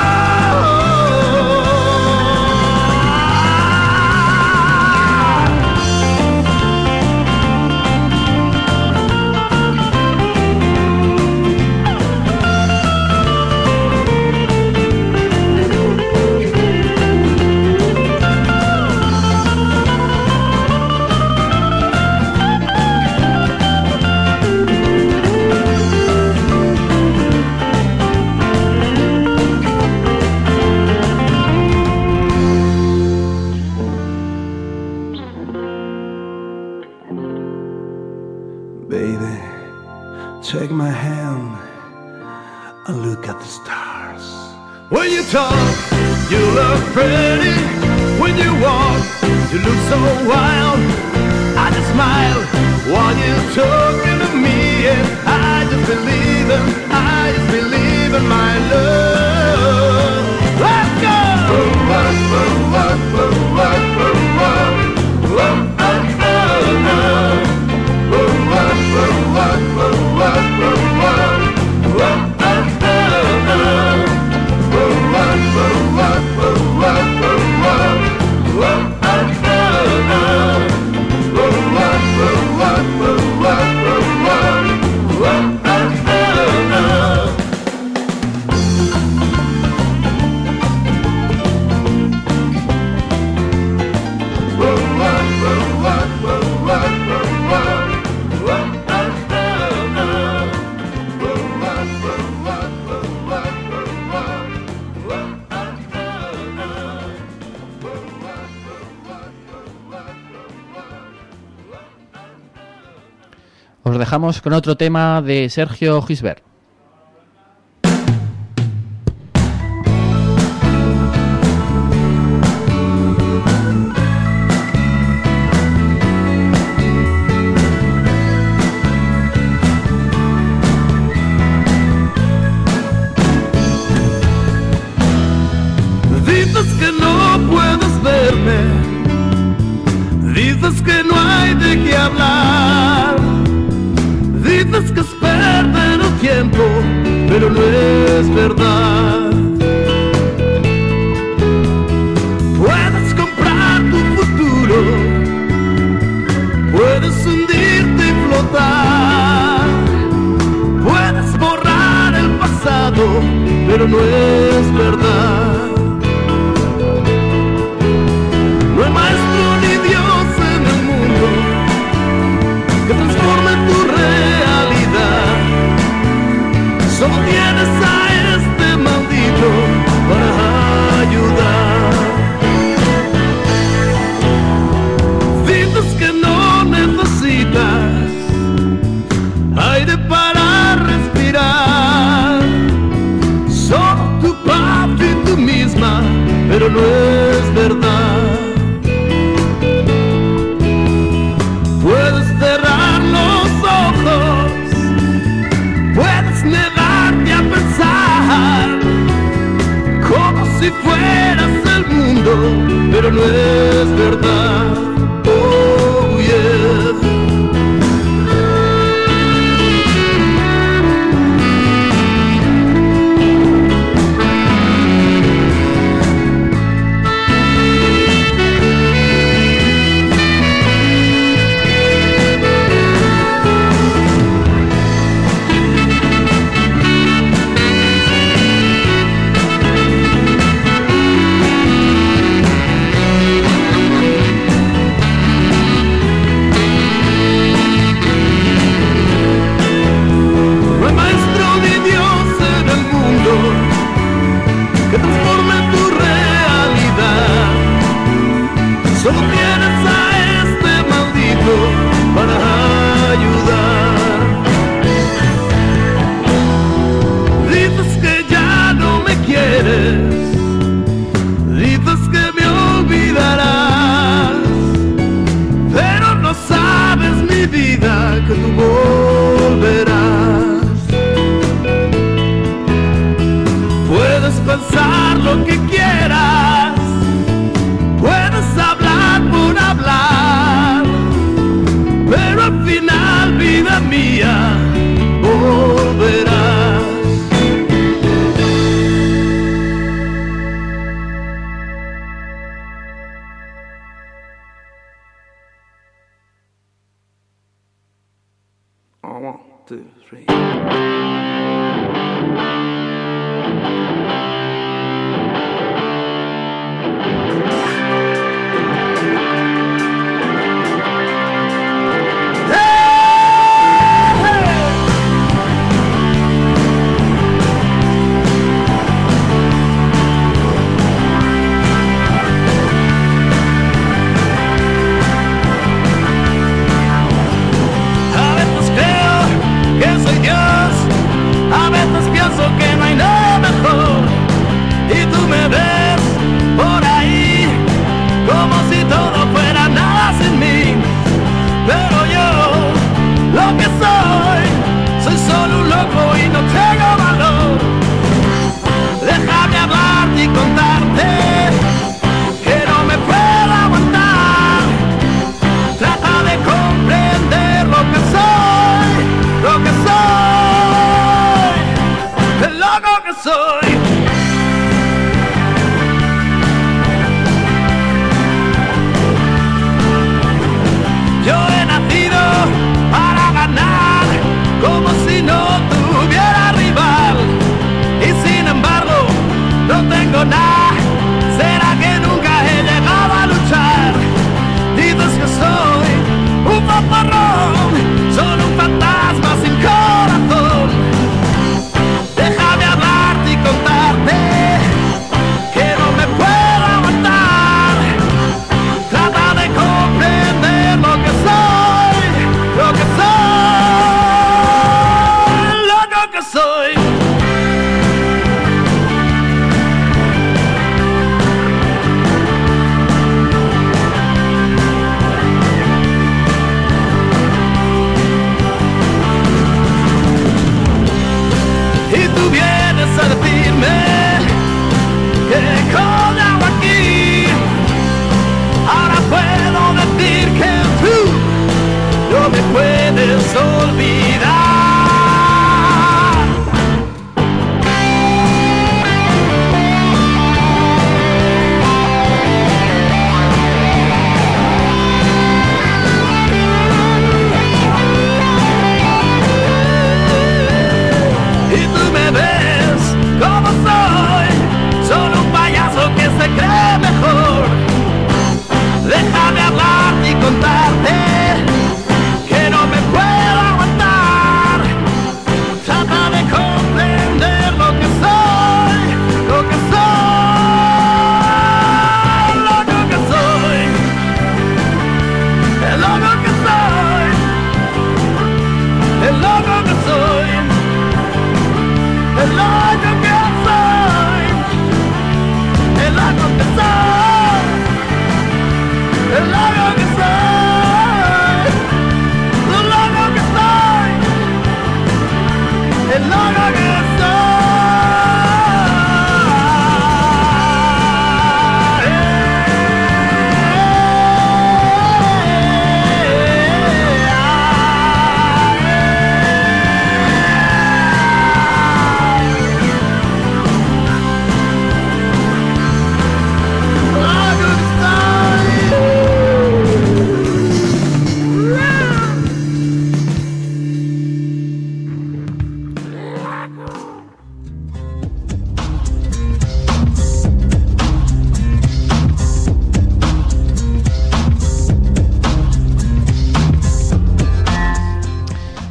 Baby, take my hand and look at the stars. When you talk, you look pretty. When you walk, you look so wild. smile while you're talking to me, and I just believe in my love. Let's go! Os dejamos con otro tema de Sergio Gisbert. Dices que no puedes verme, dices que no hay de qué hablar, dices que es perder el tiempo, pero no es verdad. Puedes comprar tu futuro, puedes hundirte y flotar, puedes borrar el pasado, pero no es verdad. No hay maestro ni Dios en el mundo que transforme tu realidad. Solo tienes a este maldito para ayudar. Dices que no necesitas aire para respirar, solo tu paz y tú misma, pero no es verdad. Puedes cerrar los ojos, puedes negarte a pensar como si fueras el mundo, pero no es verdad. Oh yeah. Que transforme tu realidad. Solo tienes a este maldito para ayudar. Dices que ya no me quieres, dices que me olvidarás, pero no sabes, mi vida, que tú volverás. Puedes pensar lo que quieras, puedes hablar por hablar, pero al final, vida mía, volverás. One, two, three. A veces creo que soy Dios,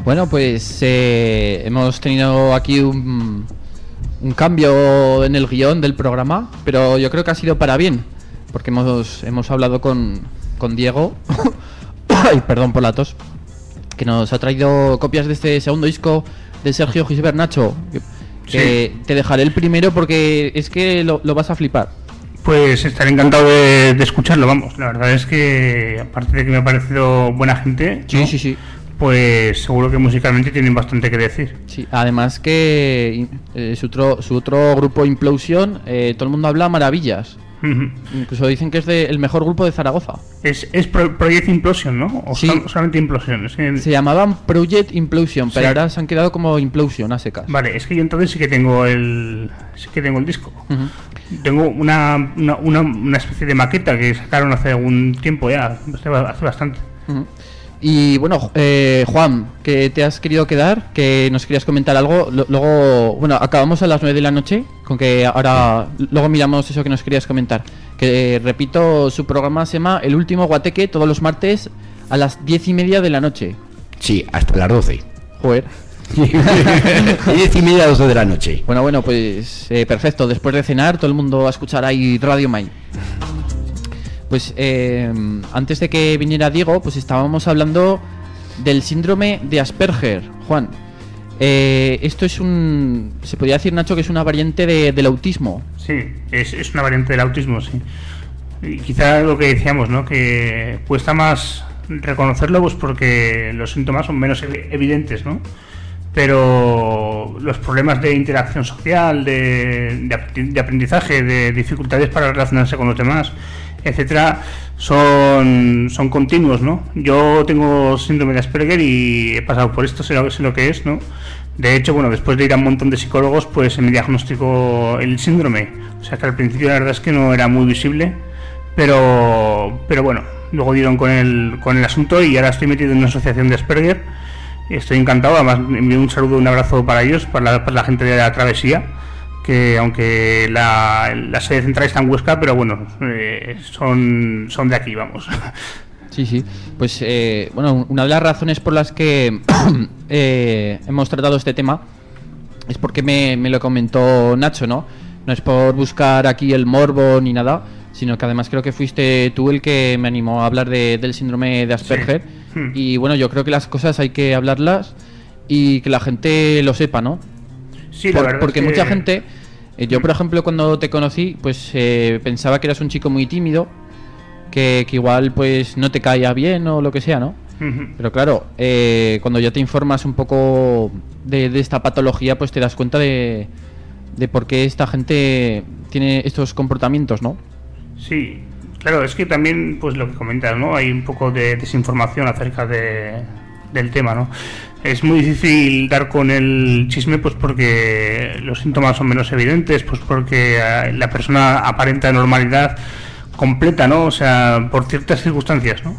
Bueno, pues hemos tenido aquí un cambio en el guión del programa, pero yo creo que ha sido para bien, porque hemos hablado con Diego, ay, perdón por la tos, que nos ha traído copias de este segundo disco de Sergio Gisbert. Nacho, que te dejaré el primero porque es que lo vas a flipar. Pues estaré encantado de escucharlo, vamos. La verdad es que, aparte de que me ha parecido buena gente, ¿no? Sí. Pues seguro que musicalmente tienen bastante que decir. Sí, además que su otro grupo, Implosion, todo el mundo habla maravillas. Incluso dicen que es el mejor grupo de Zaragoza. Es Project Implosion, ¿no? ¿O sí. solamente Implosion? Se llamaban Project Implosion, pero ahora se han quedado como Implosion a secas. Vale, es que yo entonces sí que tengo el disco. Tengo una especie de maqueta que sacaron hace algún tiempo ya, hace bastante. Y bueno, Juan, que te has querido quedar, que nos querías comentar algo. Luego, bueno, acabamos a las 9 de la noche, con que ahora luego miramos eso que nos querías comentar. Que repito, su programa se llama El Último Guateque, todos los martes a las 10:30 de la noche. Sí, hasta las 12. Joder. 10:30 a 12 de la noche. Bueno, pues perfecto. Después de cenar, todo el mundo va a escuchar ahí Radio Mai. Pues antes de que viniera Diego, pues estábamos hablando del síndrome de Asperger, Juan. Esto es se podría decir, Nacho, que es una variante del autismo. Sí, es una variante del autismo, sí. Y quizá lo que decíamos, ¿no? Que cuesta más reconocerlo, pues porque los síntomas son menos evidentes, ¿no? Pero los problemas de interacción social, de aprendizaje, de dificultades para relacionarse con los demás, etcétera, son continuos, ¿no? Yo tengo síndrome de Asperger y he pasado por esto, sé lo que es, ¿no? De hecho, bueno, después de ir a un montón de psicólogos, pues se me diagnosticó el síndrome. O sea que al principio la verdad es que no era muy visible, pero bueno, luego dieron con el asunto y ahora estoy metido en una asociación de Asperger. Estoy encantado, además envío un saludo, un abrazo para ellos, para la gente de la Travesía, que aunque la sede central está en Huesca, pero bueno, son de aquí, vamos. Sí. Pues bueno, una de las razones por las que hemos tratado este tema es porque me lo comentó Nacho, ¿no? No es por buscar aquí el morbo ni nada, sino que además creo que fuiste tú el que me animó a hablar del síndrome de Asperger. Sí. Y bueno, yo creo que las cosas hay que hablarlas y que la gente lo sepa, ¿no? Sí, la verdad porque es que... mucha gente, yo por ejemplo cuando te conocí, pues pensaba que eras un chico muy tímido, que igual pues no te caía bien o lo que sea, ¿no? Pero claro, cuando ya te informas un poco de esta patología, pues te das cuenta de por qué esta gente tiene estos comportamientos, ¿no? Sí, claro, es que también, pues lo que comentas, ¿no? Hay un poco de desinformación acerca del tema, ¿no? Es muy difícil dar con el chisme, pues porque los síntomas son menos evidentes, pues porque la persona aparenta normalidad completa, ¿no? O sea, por ciertas circunstancias, ¿no?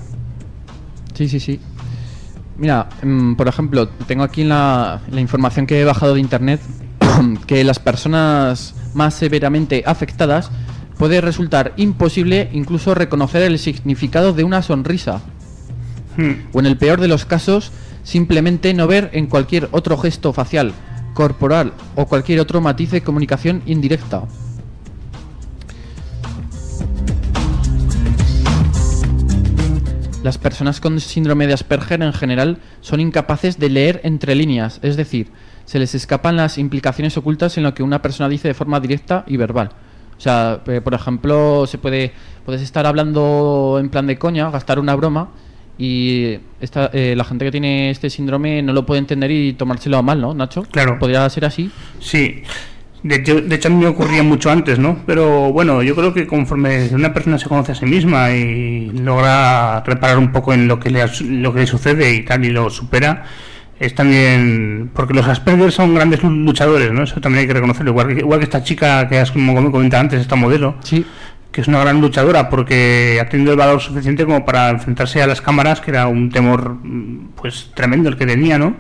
Sí. Mira, por ejemplo, tengo aquí la información que he bajado de internet, que las personas más severamente afectadas puede resultar imposible incluso reconocer el significado de una sonrisa. O en el peor de los casos, simplemente no ver en cualquier otro gesto facial, corporal o cualquier otro matiz de comunicación indirecta. Las personas con síndrome de Asperger en general son incapaces de leer entre líneas, es decir, se les escapan las implicaciones ocultas en lo que una persona dice de forma directa y verbal. O sea, por ejemplo, puedes estar hablando en plan de coña, gastar una broma y la gente que tiene este síndrome no lo puede entender y tomárselo a mal, ¿no, Nacho? Claro. ¿Podría ser así? Sí. De hecho a mí me ocurría mucho antes, ¿no? Pero bueno, yo creo que conforme una persona se conoce a sí misma y logra reparar un poco en lo que le sucede y tal y lo supera, es también porque los Asperger son grandes luchadores, ¿no? Eso también hay que reconocerlo, igual que esta chica que como comentaba antes, esta modelo, sí, que es una gran luchadora porque ha tenido el valor suficiente como para enfrentarse a las cámaras, que era un temor pues tremendo el que tenía, ¿no?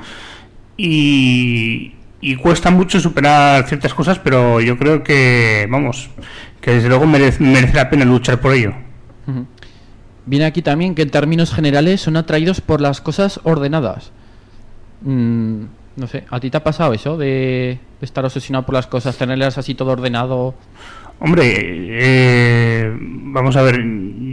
Y cuesta mucho superar ciertas cosas, pero yo creo que, vamos, que desde luego merece la pena luchar por ello. Viene aquí también que en términos generales son atraídos por las cosas ordenadas. No sé, ¿a ti te ha pasado eso de estar obsesionado por las cosas, tenerlas así todo ordenado? Hombre, vamos a ver,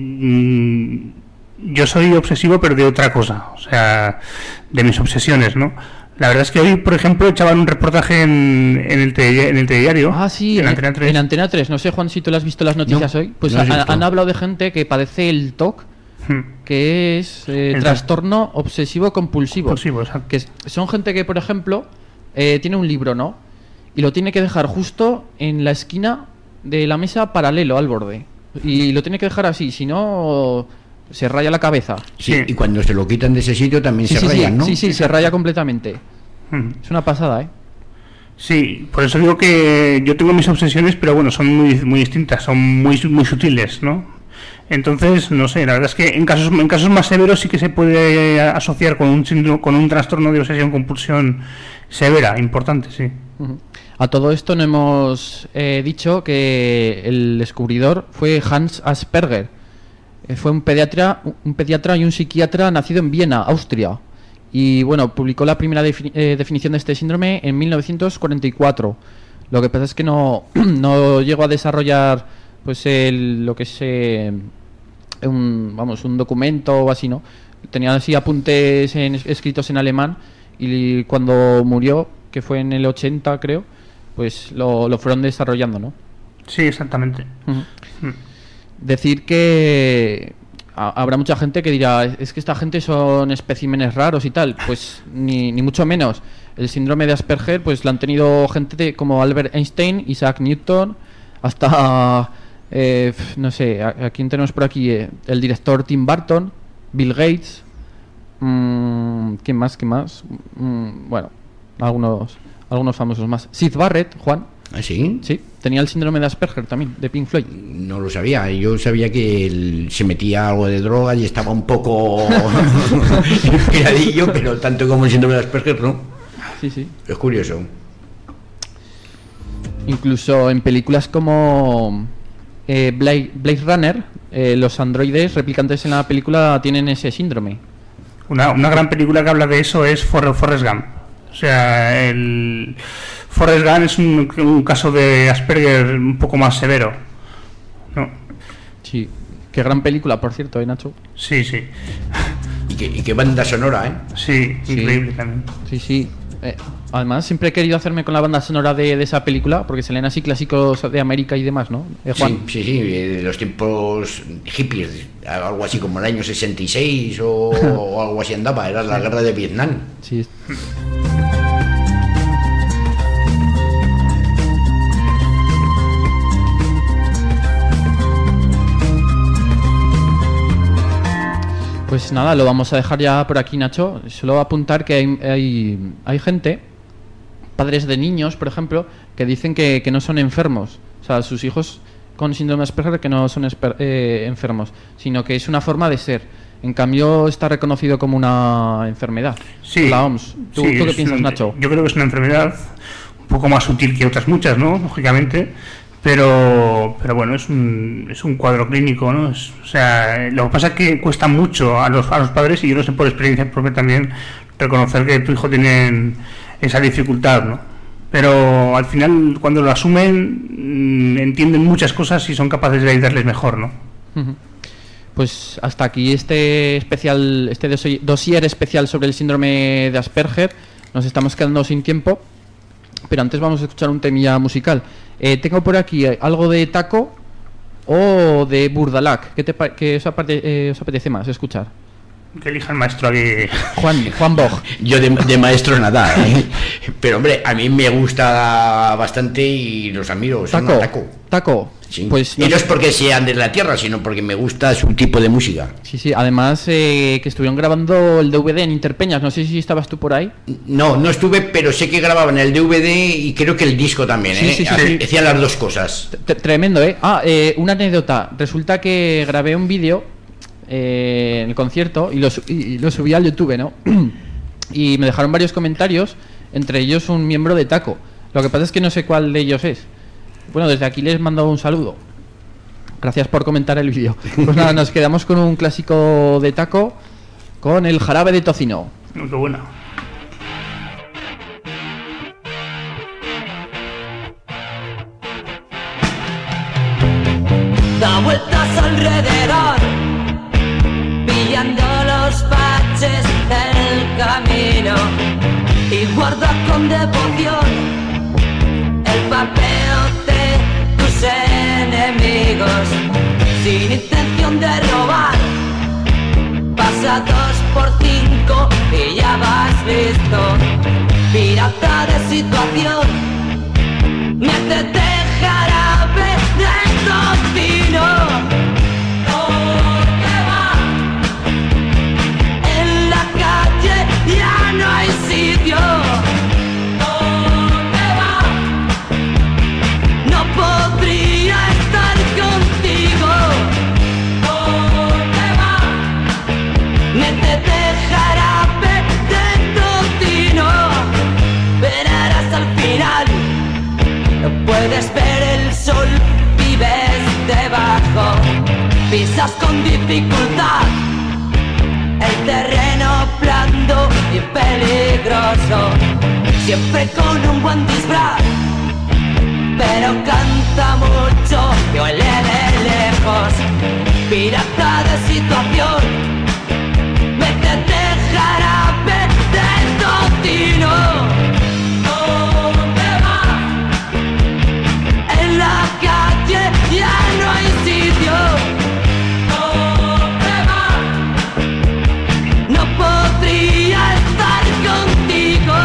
yo soy obsesivo pero de otra cosa, o sea, de mis obsesiones, ¿no? La verdad es que hoy, por ejemplo, echaban un reportaje en el telediario. Ah, sí, en Antena 3. En Antena 3, no sé, Juan, si tú lo has visto las noticias hoy. Pues han hablado de gente que padece el TOC, que es trastorno obsesivo compulsivo. Que son gente que, por ejemplo, tiene un libro, ¿no? Y lo tiene que dejar justo en la esquina de la mesa paralelo al borde. Y lo tiene que dejar así, si no se raya la cabeza. Sí, y cuando se lo quitan de ese sitio también se rayan, ¿no? Sí, se raya completamente. Es una pasada, ¿eh? Sí, por eso digo que yo tengo mis obsesiones, pero bueno, son muy distintas, son muy sutiles, ¿no? Entonces, no sé, la verdad es que en casos más severos sí que se puede asociar con un trastorno de obsesión compulsión severa, importante, sí. A todo esto no hemos dicho que el descubridor fue Hans Asperger. Fue un pediatra y un psiquiatra nacido en Viena, Austria. Y bueno, publicó la primera definición de este síndrome en 1944. Lo que pasa es que no llegó a desarrollar pues lo que es un documento o así, ¿no? Tenía así apuntes escritos en alemán, y cuando murió, que fue en el 80 creo, pues lo fueron desarrollando, ¿no? Sí, exactamente. Decir que habrá mucha gente que dirá, es que esta gente son especímenes raros y tal. Pues ni mucho menos. El síndrome de Asperger pues lo han tenido gente como Albert Einstein, Isaac Newton, hasta no sé, ¿a quién tenemos por aquí? El director Tim Burton, Bill Gates, ¿quién más? Bueno, algunos famosos más. Sid Barrett, Juan. ¿Ah, sí? Sí, tenía el síndrome de Asperger también, de Pink Floyd. No lo sabía, yo sabía que él se metía algo de droga y estaba un poco inspiradillo, pero tanto como el síndrome de Asperger, ¿no? Sí. Es curioso. Incluso en películas como Blade Runner, los androides replicantes en la película tienen ese síndrome. Una gran película que habla de eso es Forrest Gump. O sea, el Forrest Gump es un caso de Asperger un poco más severo, ¿no? Sí, qué gran película, por cierto, Nacho? Sí. Y qué banda sonora, ¿eh? Sí, increíble también. Sí. Además, siempre he querido hacerme con la banda sonora de esa película, porque se leen así clásicos de América y demás, ¿no? Juan. Sí, de los tiempos hippies, algo así como el año 66 o algo así andaba, era la guerra de Vietnam. Sí. Pues nada, lo vamos a dejar ya por aquí, Nacho. Solo apuntar que hay gente, padres de niños, por ejemplo, que dicen que no son enfermos. O sea, sus hijos con síndrome de Asperger que no son enfermos, sino que es una forma de ser. En cambio, está reconocido como una enfermedad. Sí, la OMS. ¿Tú qué piensas, Nacho? Yo creo que es una enfermedad un poco más sutil que otras muchas, ¿no? Lógicamente. Pero bueno, es un cuadro clínico, ¿no? O sea, lo que pasa es que cuesta mucho a los padres, y yo no sé por experiencia propia también, reconocer que tu hijo tiene esa dificultad, ¿no? Pero al final, cuando lo asumen, entienden muchas cosas y son capaces de ayudarles mejor, ¿no? Pues hasta aquí este dossier especial sobre el síndrome de Asperger. Nos estamos quedando sin tiempo, pero antes vamos a escuchar un temilla musical. Tengo por aquí algo de Taco o de Burdalac. ¿Qué os apetece más escuchar? Que elija el maestro aquí. Juan Bog. Yo de maestro nada, ¿eh? Pero hombre, a mí me gusta bastante y los admiro. Taco. Sí. Pues no es porque sean de la tierra, sino porque me gusta su tipo de música. Sí. Además, que estuvieron grabando el DVD en Interpeñas. No sé si estabas tú por ahí. No estuve, pero sé que grababan el DVD y creo que el disco también, ¿eh? Sí. Hacían las dos cosas. Tremendo, ¿eh? Una anécdota. Resulta que grabé un vídeo en el concierto y lo subí al YouTube, ¿no? Y me dejaron varios comentarios, entre ellos un miembro de Taco. Lo que pasa es que no sé cuál de ellos es. Bueno, desde aquí les mando un saludo. Gracias por comentar el vídeo. Pues nada, nos quedamos con un clásico de Taco, con el Jarabe de Tocino. Qué buena. da vueltas alrededor, pillando los baches del camino, y guarda con devoción el papel de tus enemigos, sin intención de robar. Pasa 2 por 5 y ya vas listo. Pirata de situación, métete jarabe del tocino. ¿Dónde va? En la calle ya no hay sitio. ¿Dónde va? No podría estar contigo. ¿Dónde va? Métete jarabe del tocino. Verás al final, no puedes ver el sol, vives debajo, pisas con dificultad el terreno blando y peligroso, siempre con un buen disfraz, pero canta mucho y huele de lejos. Pirata de situación, métete jarabe del tocino. ¿Dónde va? En la calle ya no hay sitio. ¿Dónde va? No podría estar contigo.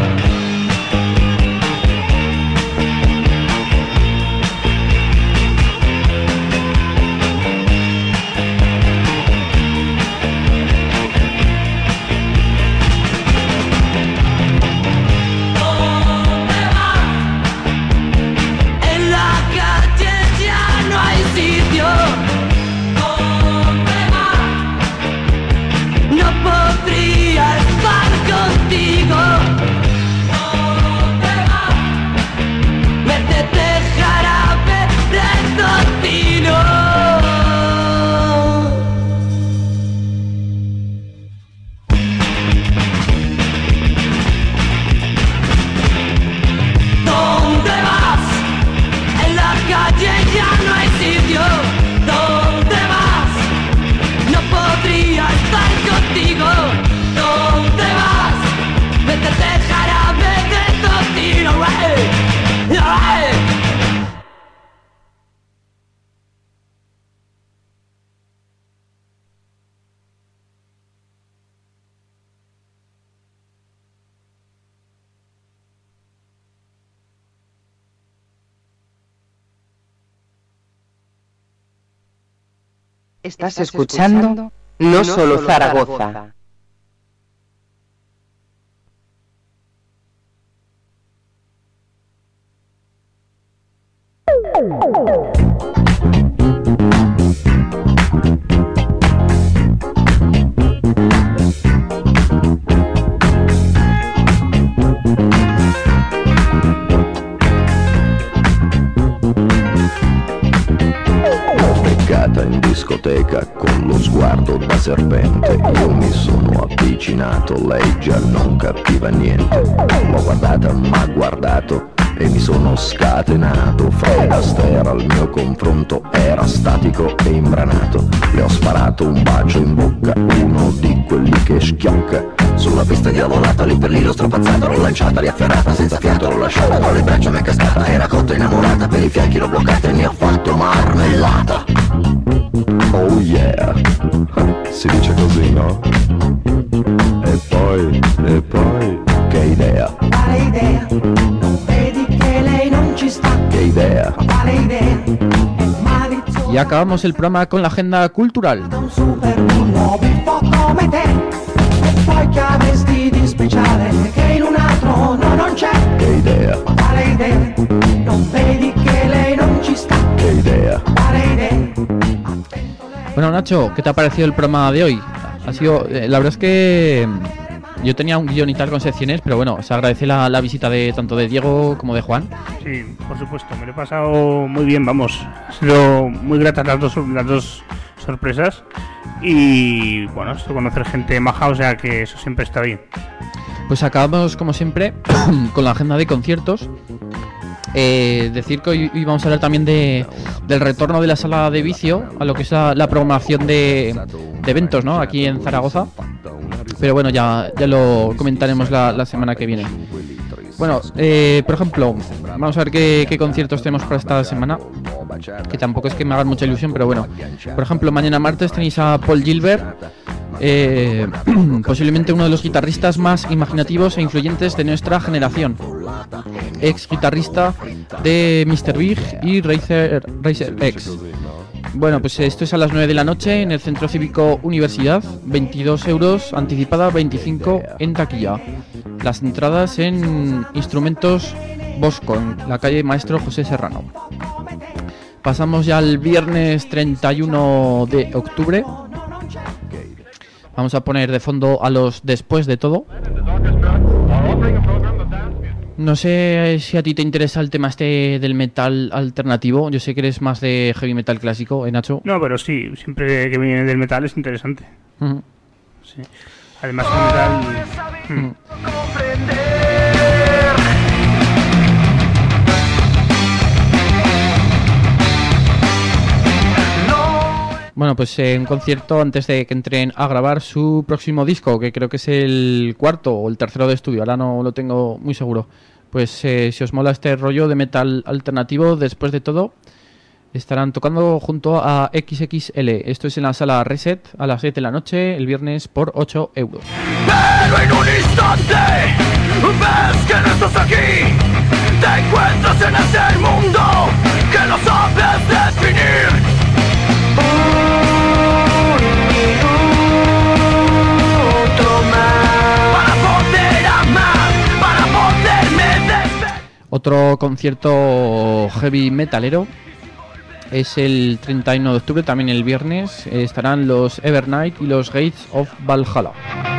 Estás escuchando No Solo Zaragoza. In discoteca con lo sguardo da serpente, io mi sono avvicinato, lei già non capiva niente, l'ho guardata, m'ha guardato e mi sono scatenato. Fred Astaire al mio confronto era statico e imbranato, le ho sparato un bacio in bocca, uno di quelli che schiocca. Sulla pista diavolata, lì per lì l'ho strapazzato, l'ho lanciata, riafferrata, senza fiato l'ho lasciata, tra le braccia m'è cascata, era cotta innamorata, per i fianchi l'ho bloccata e ne ho fatto marmellata. Oh yeah, si dice così, no? E poi, che idea? Quale idea? Non vedi che lei non ci sta? Che idea? Quale idea? È malizioso. Y acabamos el programa con la agenda cultural. Un superbullo biffo come te, e poi che avresti di speciale che in un altro no, non c'è. Che idea? Quale idea? Non vedi che lei non ci sta? Che idea? Quale idea? Bueno, Nacho, ¿qué te ha parecido el programa de hoy? Ha sido, la verdad es que yo tenía un guion y tal con secciones, pero bueno, se agradece la visita de tanto de Diego como de Juan. Sí, por supuesto, me lo he pasado muy bien, vamos. Ha sido muy gratas las dos sorpresas y bueno, esto conocer gente maja, o sea que eso siempre está bien. Pues acabamos como siempre con la agenda de conciertos. Decir que hoy vamos a hablar también del retorno de la sala de vicio a lo que es la programación de eventos, ¿no? Aquí en Zaragoza. Pero bueno, ya lo comentaremos la semana que viene. Bueno, por ejemplo, vamos a ver qué conciertos tenemos para esta semana, que tampoco es que me hagan mucha ilusión, pero bueno. Por ejemplo, mañana martes tenéis a Paul Gilbert, posiblemente uno de los guitarristas más imaginativos e influyentes de nuestra generación, ex guitarrista de Mr. Big y Razer X. Bueno, pues esto es a las 9 de la noche en el Centro Cívico Universidad, 22 euros anticipada, 25 en taquilla. Las entradas en Instrumentos Bosco, en la calle Maestro José Serrano. Pasamos ya al viernes 31 de octubre. Vamos a poner de fondo a los Después de Todo. No sé si a ti te interesa el tema este del metal alternativo. Yo sé que eres más de heavy metal clásico, Nacho. No, pero sí, siempre que viene del metal es interesante. Sí. Además el metal... Bueno, pues un concierto antes de que entren a grabar su próximo disco, que creo que es el cuarto o el tercero de estudio, ahora no lo tengo muy seguro. Pues si os mola este rollo de metal alternativo, Después de Todo, estarán tocando junto a XXL. Esto es en la sala Reset a las 7 de la noche, el viernes, por 8 euros. Pero en un instante ves que no estás aquí, te encuentras en ese mundo que no sabes definir. Otro concierto heavy metalero es el 31 de octubre, también el viernes. Estarán los Evernight y los Gates of Valhalla.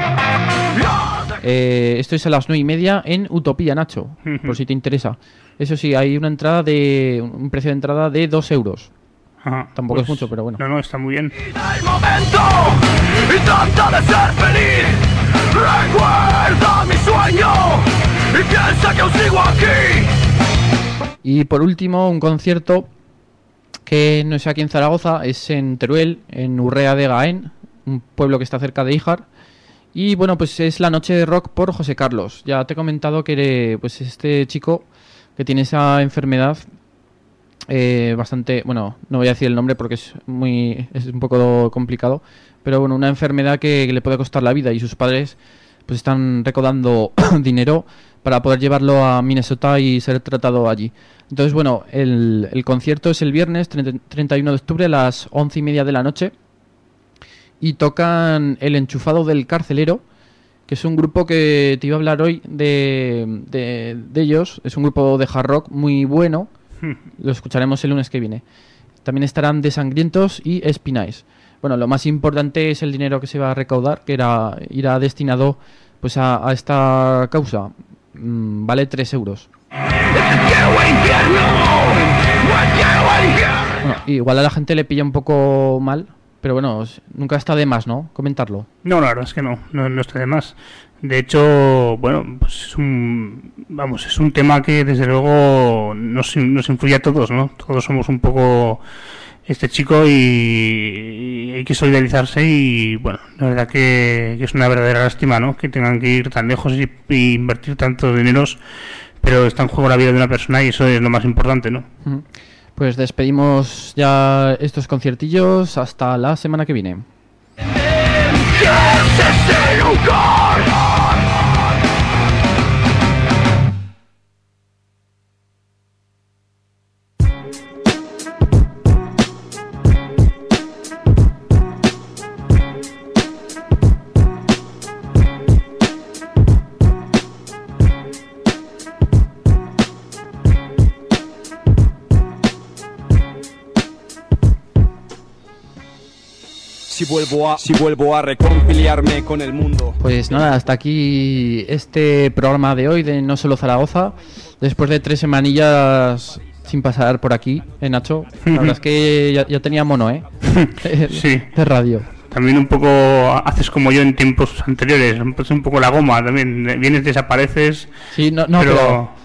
Esto es a las 9:30 en Utopía, Nacho, por si te interesa. Eso sí, hay un precio de entrada de 2 euros. Ajá, tampoco pues, es mucho, pero bueno. No, está muy bien. El momento y trata de ser feliz. Recuerda mi sueño y piensa que aún sigo aquí. Y por último, un concierto que no es aquí en Zaragoza, es en Teruel, en Urrea de Gaén, un pueblo que está cerca de Híjar. Y bueno, pues es la noche de rock por José Carlos. Ya te he comentado que pues este chico que tiene esa enfermedad bastante, bueno, no voy a decir el nombre porque es un poco complicado, pero bueno, una enfermedad que le puede costar la vida, y sus padres pues están recaudando dinero para poder llevarlo a Minnesota y ser tratado allí. Entonces, bueno, el concierto es el viernes 31 de octubre a las 11:30 de la noche, y tocan El Enchufado del Carcelero, que es un grupo que te iba a hablar hoy de ellos. Es un grupo de hard rock muy bueno. Lo escucharemos el lunes que viene. También estarán Desangrientos y Espinais. Bueno, lo más importante es el dinero que se va a recaudar, que irá destinado pues a esta causa. Vale 3 euros. Bueno, igual a la gente le pilla un poco mal, pero bueno, nunca está de más, ¿no?, comentarlo. No, la verdad es que no está de más. De hecho, bueno, pues es un tema que desde luego nos influye a todos, ¿no? Todos somos un poco este chico y hay que solidarizarse, y bueno, la verdad que es una verdadera lástima, ¿no?, que tengan que ir tan lejos y invertir tantos dineros, pero está en juego la vida de una persona y eso es lo más importante, ¿no? Pues despedimos ya estos conciertillos hasta la semana que viene. Si vuelvo a reconciliarme con el mundo. Pues nada, hasta aquí este programa de hoy de No Solo Zaragoza. Después de 3 semanillas sin pasar por aquí, Nacho. La verdad es que ya tenía mono, Sí. De radio. También un poco haces como yo en tiempos anteriores, un poco la goma también. Vienes, desapareces. Sí,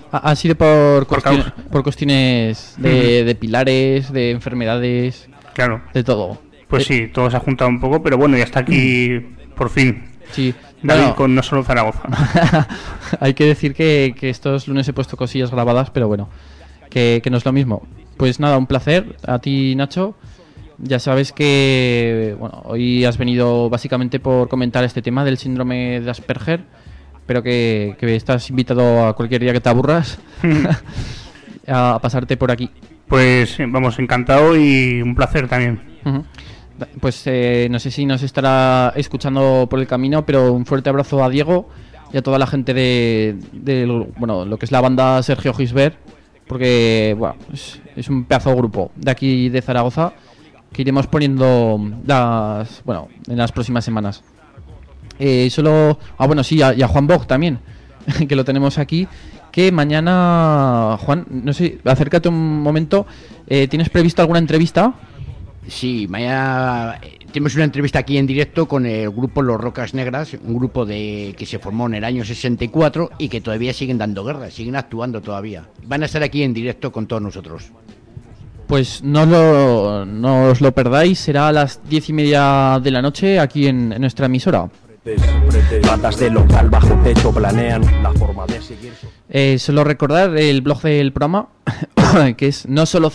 Ha sido por cuestiones de pilares, de enfermedades, claro, de todo. Pues sí, todo se ha juntado un poco, pero bueno, ya está aquí por fin. Sí. David, Bueno, con No Solo Zaragoza. hay que decir que estos lunes he puesto cosillas grabadas, pero bueno, que no es lo mismo. Pues nada, un placer. A ti, Nacho. Ya sabes que bueno, hoy has venido básicamente por comentar este tema del síndrome de Asperger, pero que estás invitado a cualquier día que te aburras a pasarte por aquí. Pues vamos, encantado y un placer también. Uh-huh. Pues no sé si nos estará escuchando por el camino, pero un fuerte abrazo a Diego y a toda la gente de bueno, lo que es la banda Sergio Gisbert, porque bueno, es un pedazo de grupo de aquí de Zaragoza que iremos poniendo en las próximas semanas. Bueno, sí, y a Juan Bog también, que lo tenemos aquí, que mañana, Juan, no sé, acércate un momento, ¿tienes previsto alguna entrevista? Sí, mañana tenemos una entrevista aquí en directo con el grupo Los Rocas Negras, un grupo que se formó en el año 64 y que todavía siguen dando guerra, siguen actuando todavía. Van a estar aquí en directo con todos nosotros. Pues no os lo perdáis, será a las 10:30 de la noche aquí en nuestra emisora. Ratas de local bajo techo planean la forma de seguir. Solo recordar el blog del programa, que es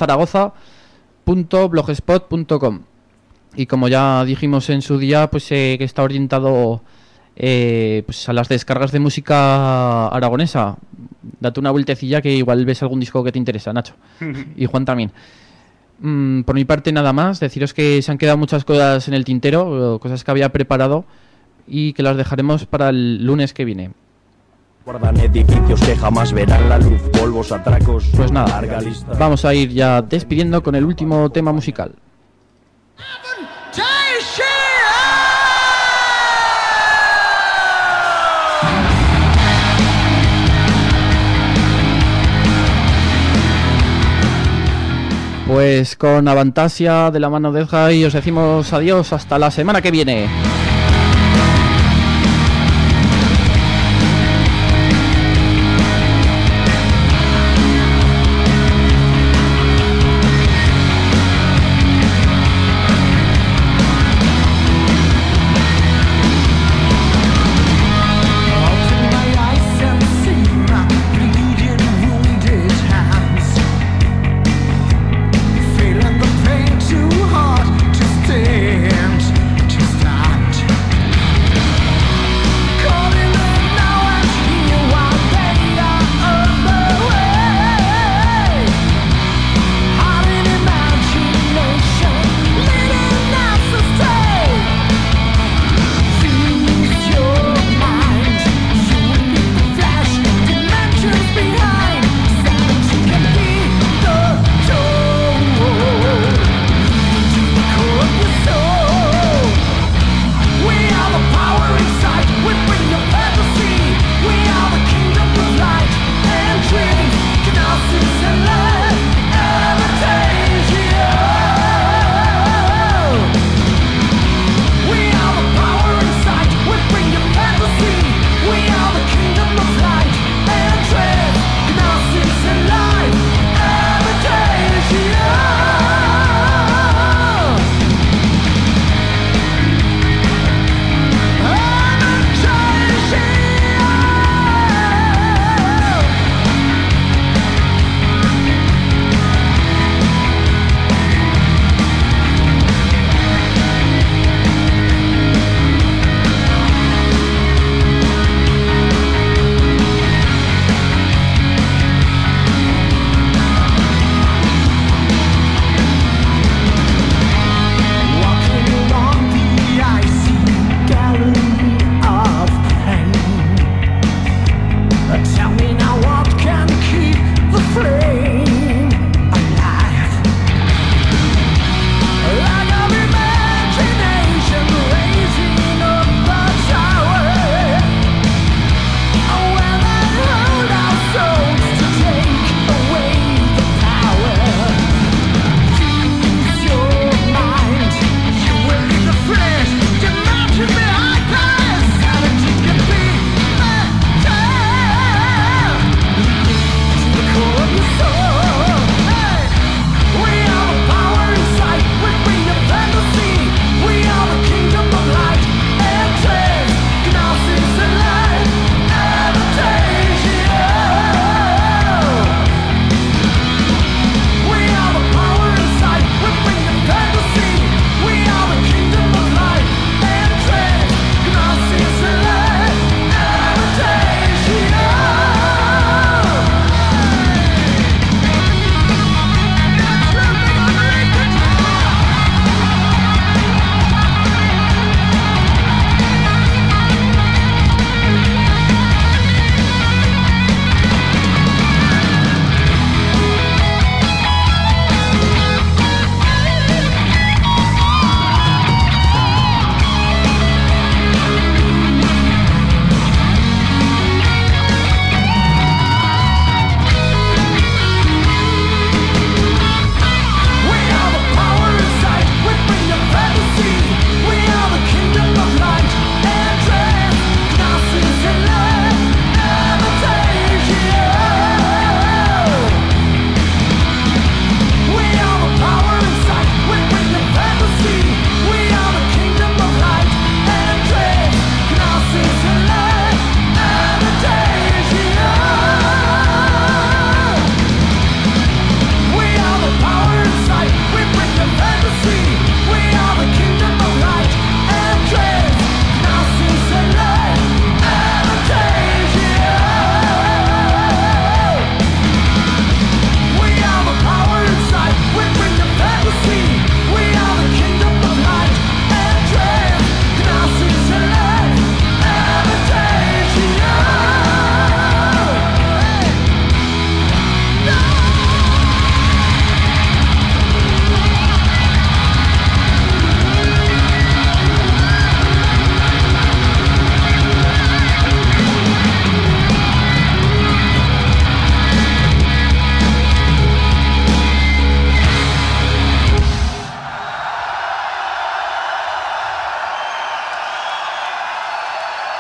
nosolozaragoza.blogspot.com. Y como ya dijimos en su día, pues que está orientado pues a las descargas de música aragonesa. Date una vueltecilla que igual ves algún disco que te interesa, Nacho. Y Juan también. Por mi parte nada más, deciros que se han quedado muchas cosas en el tintero, cosas que había preparado y que las dejaremos para el lunes que viene. Guardan edificios que jamás verán la luz, polvos, atracos. Pues nada, vamos a ir ya despidiendo con el último tema musical. Pues con Avantasia de la mano de Edgai os decimos adiós hasta la semana que viene. Feeling the pain too hard to stand, to stop.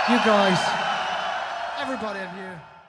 You guys, everybody of you.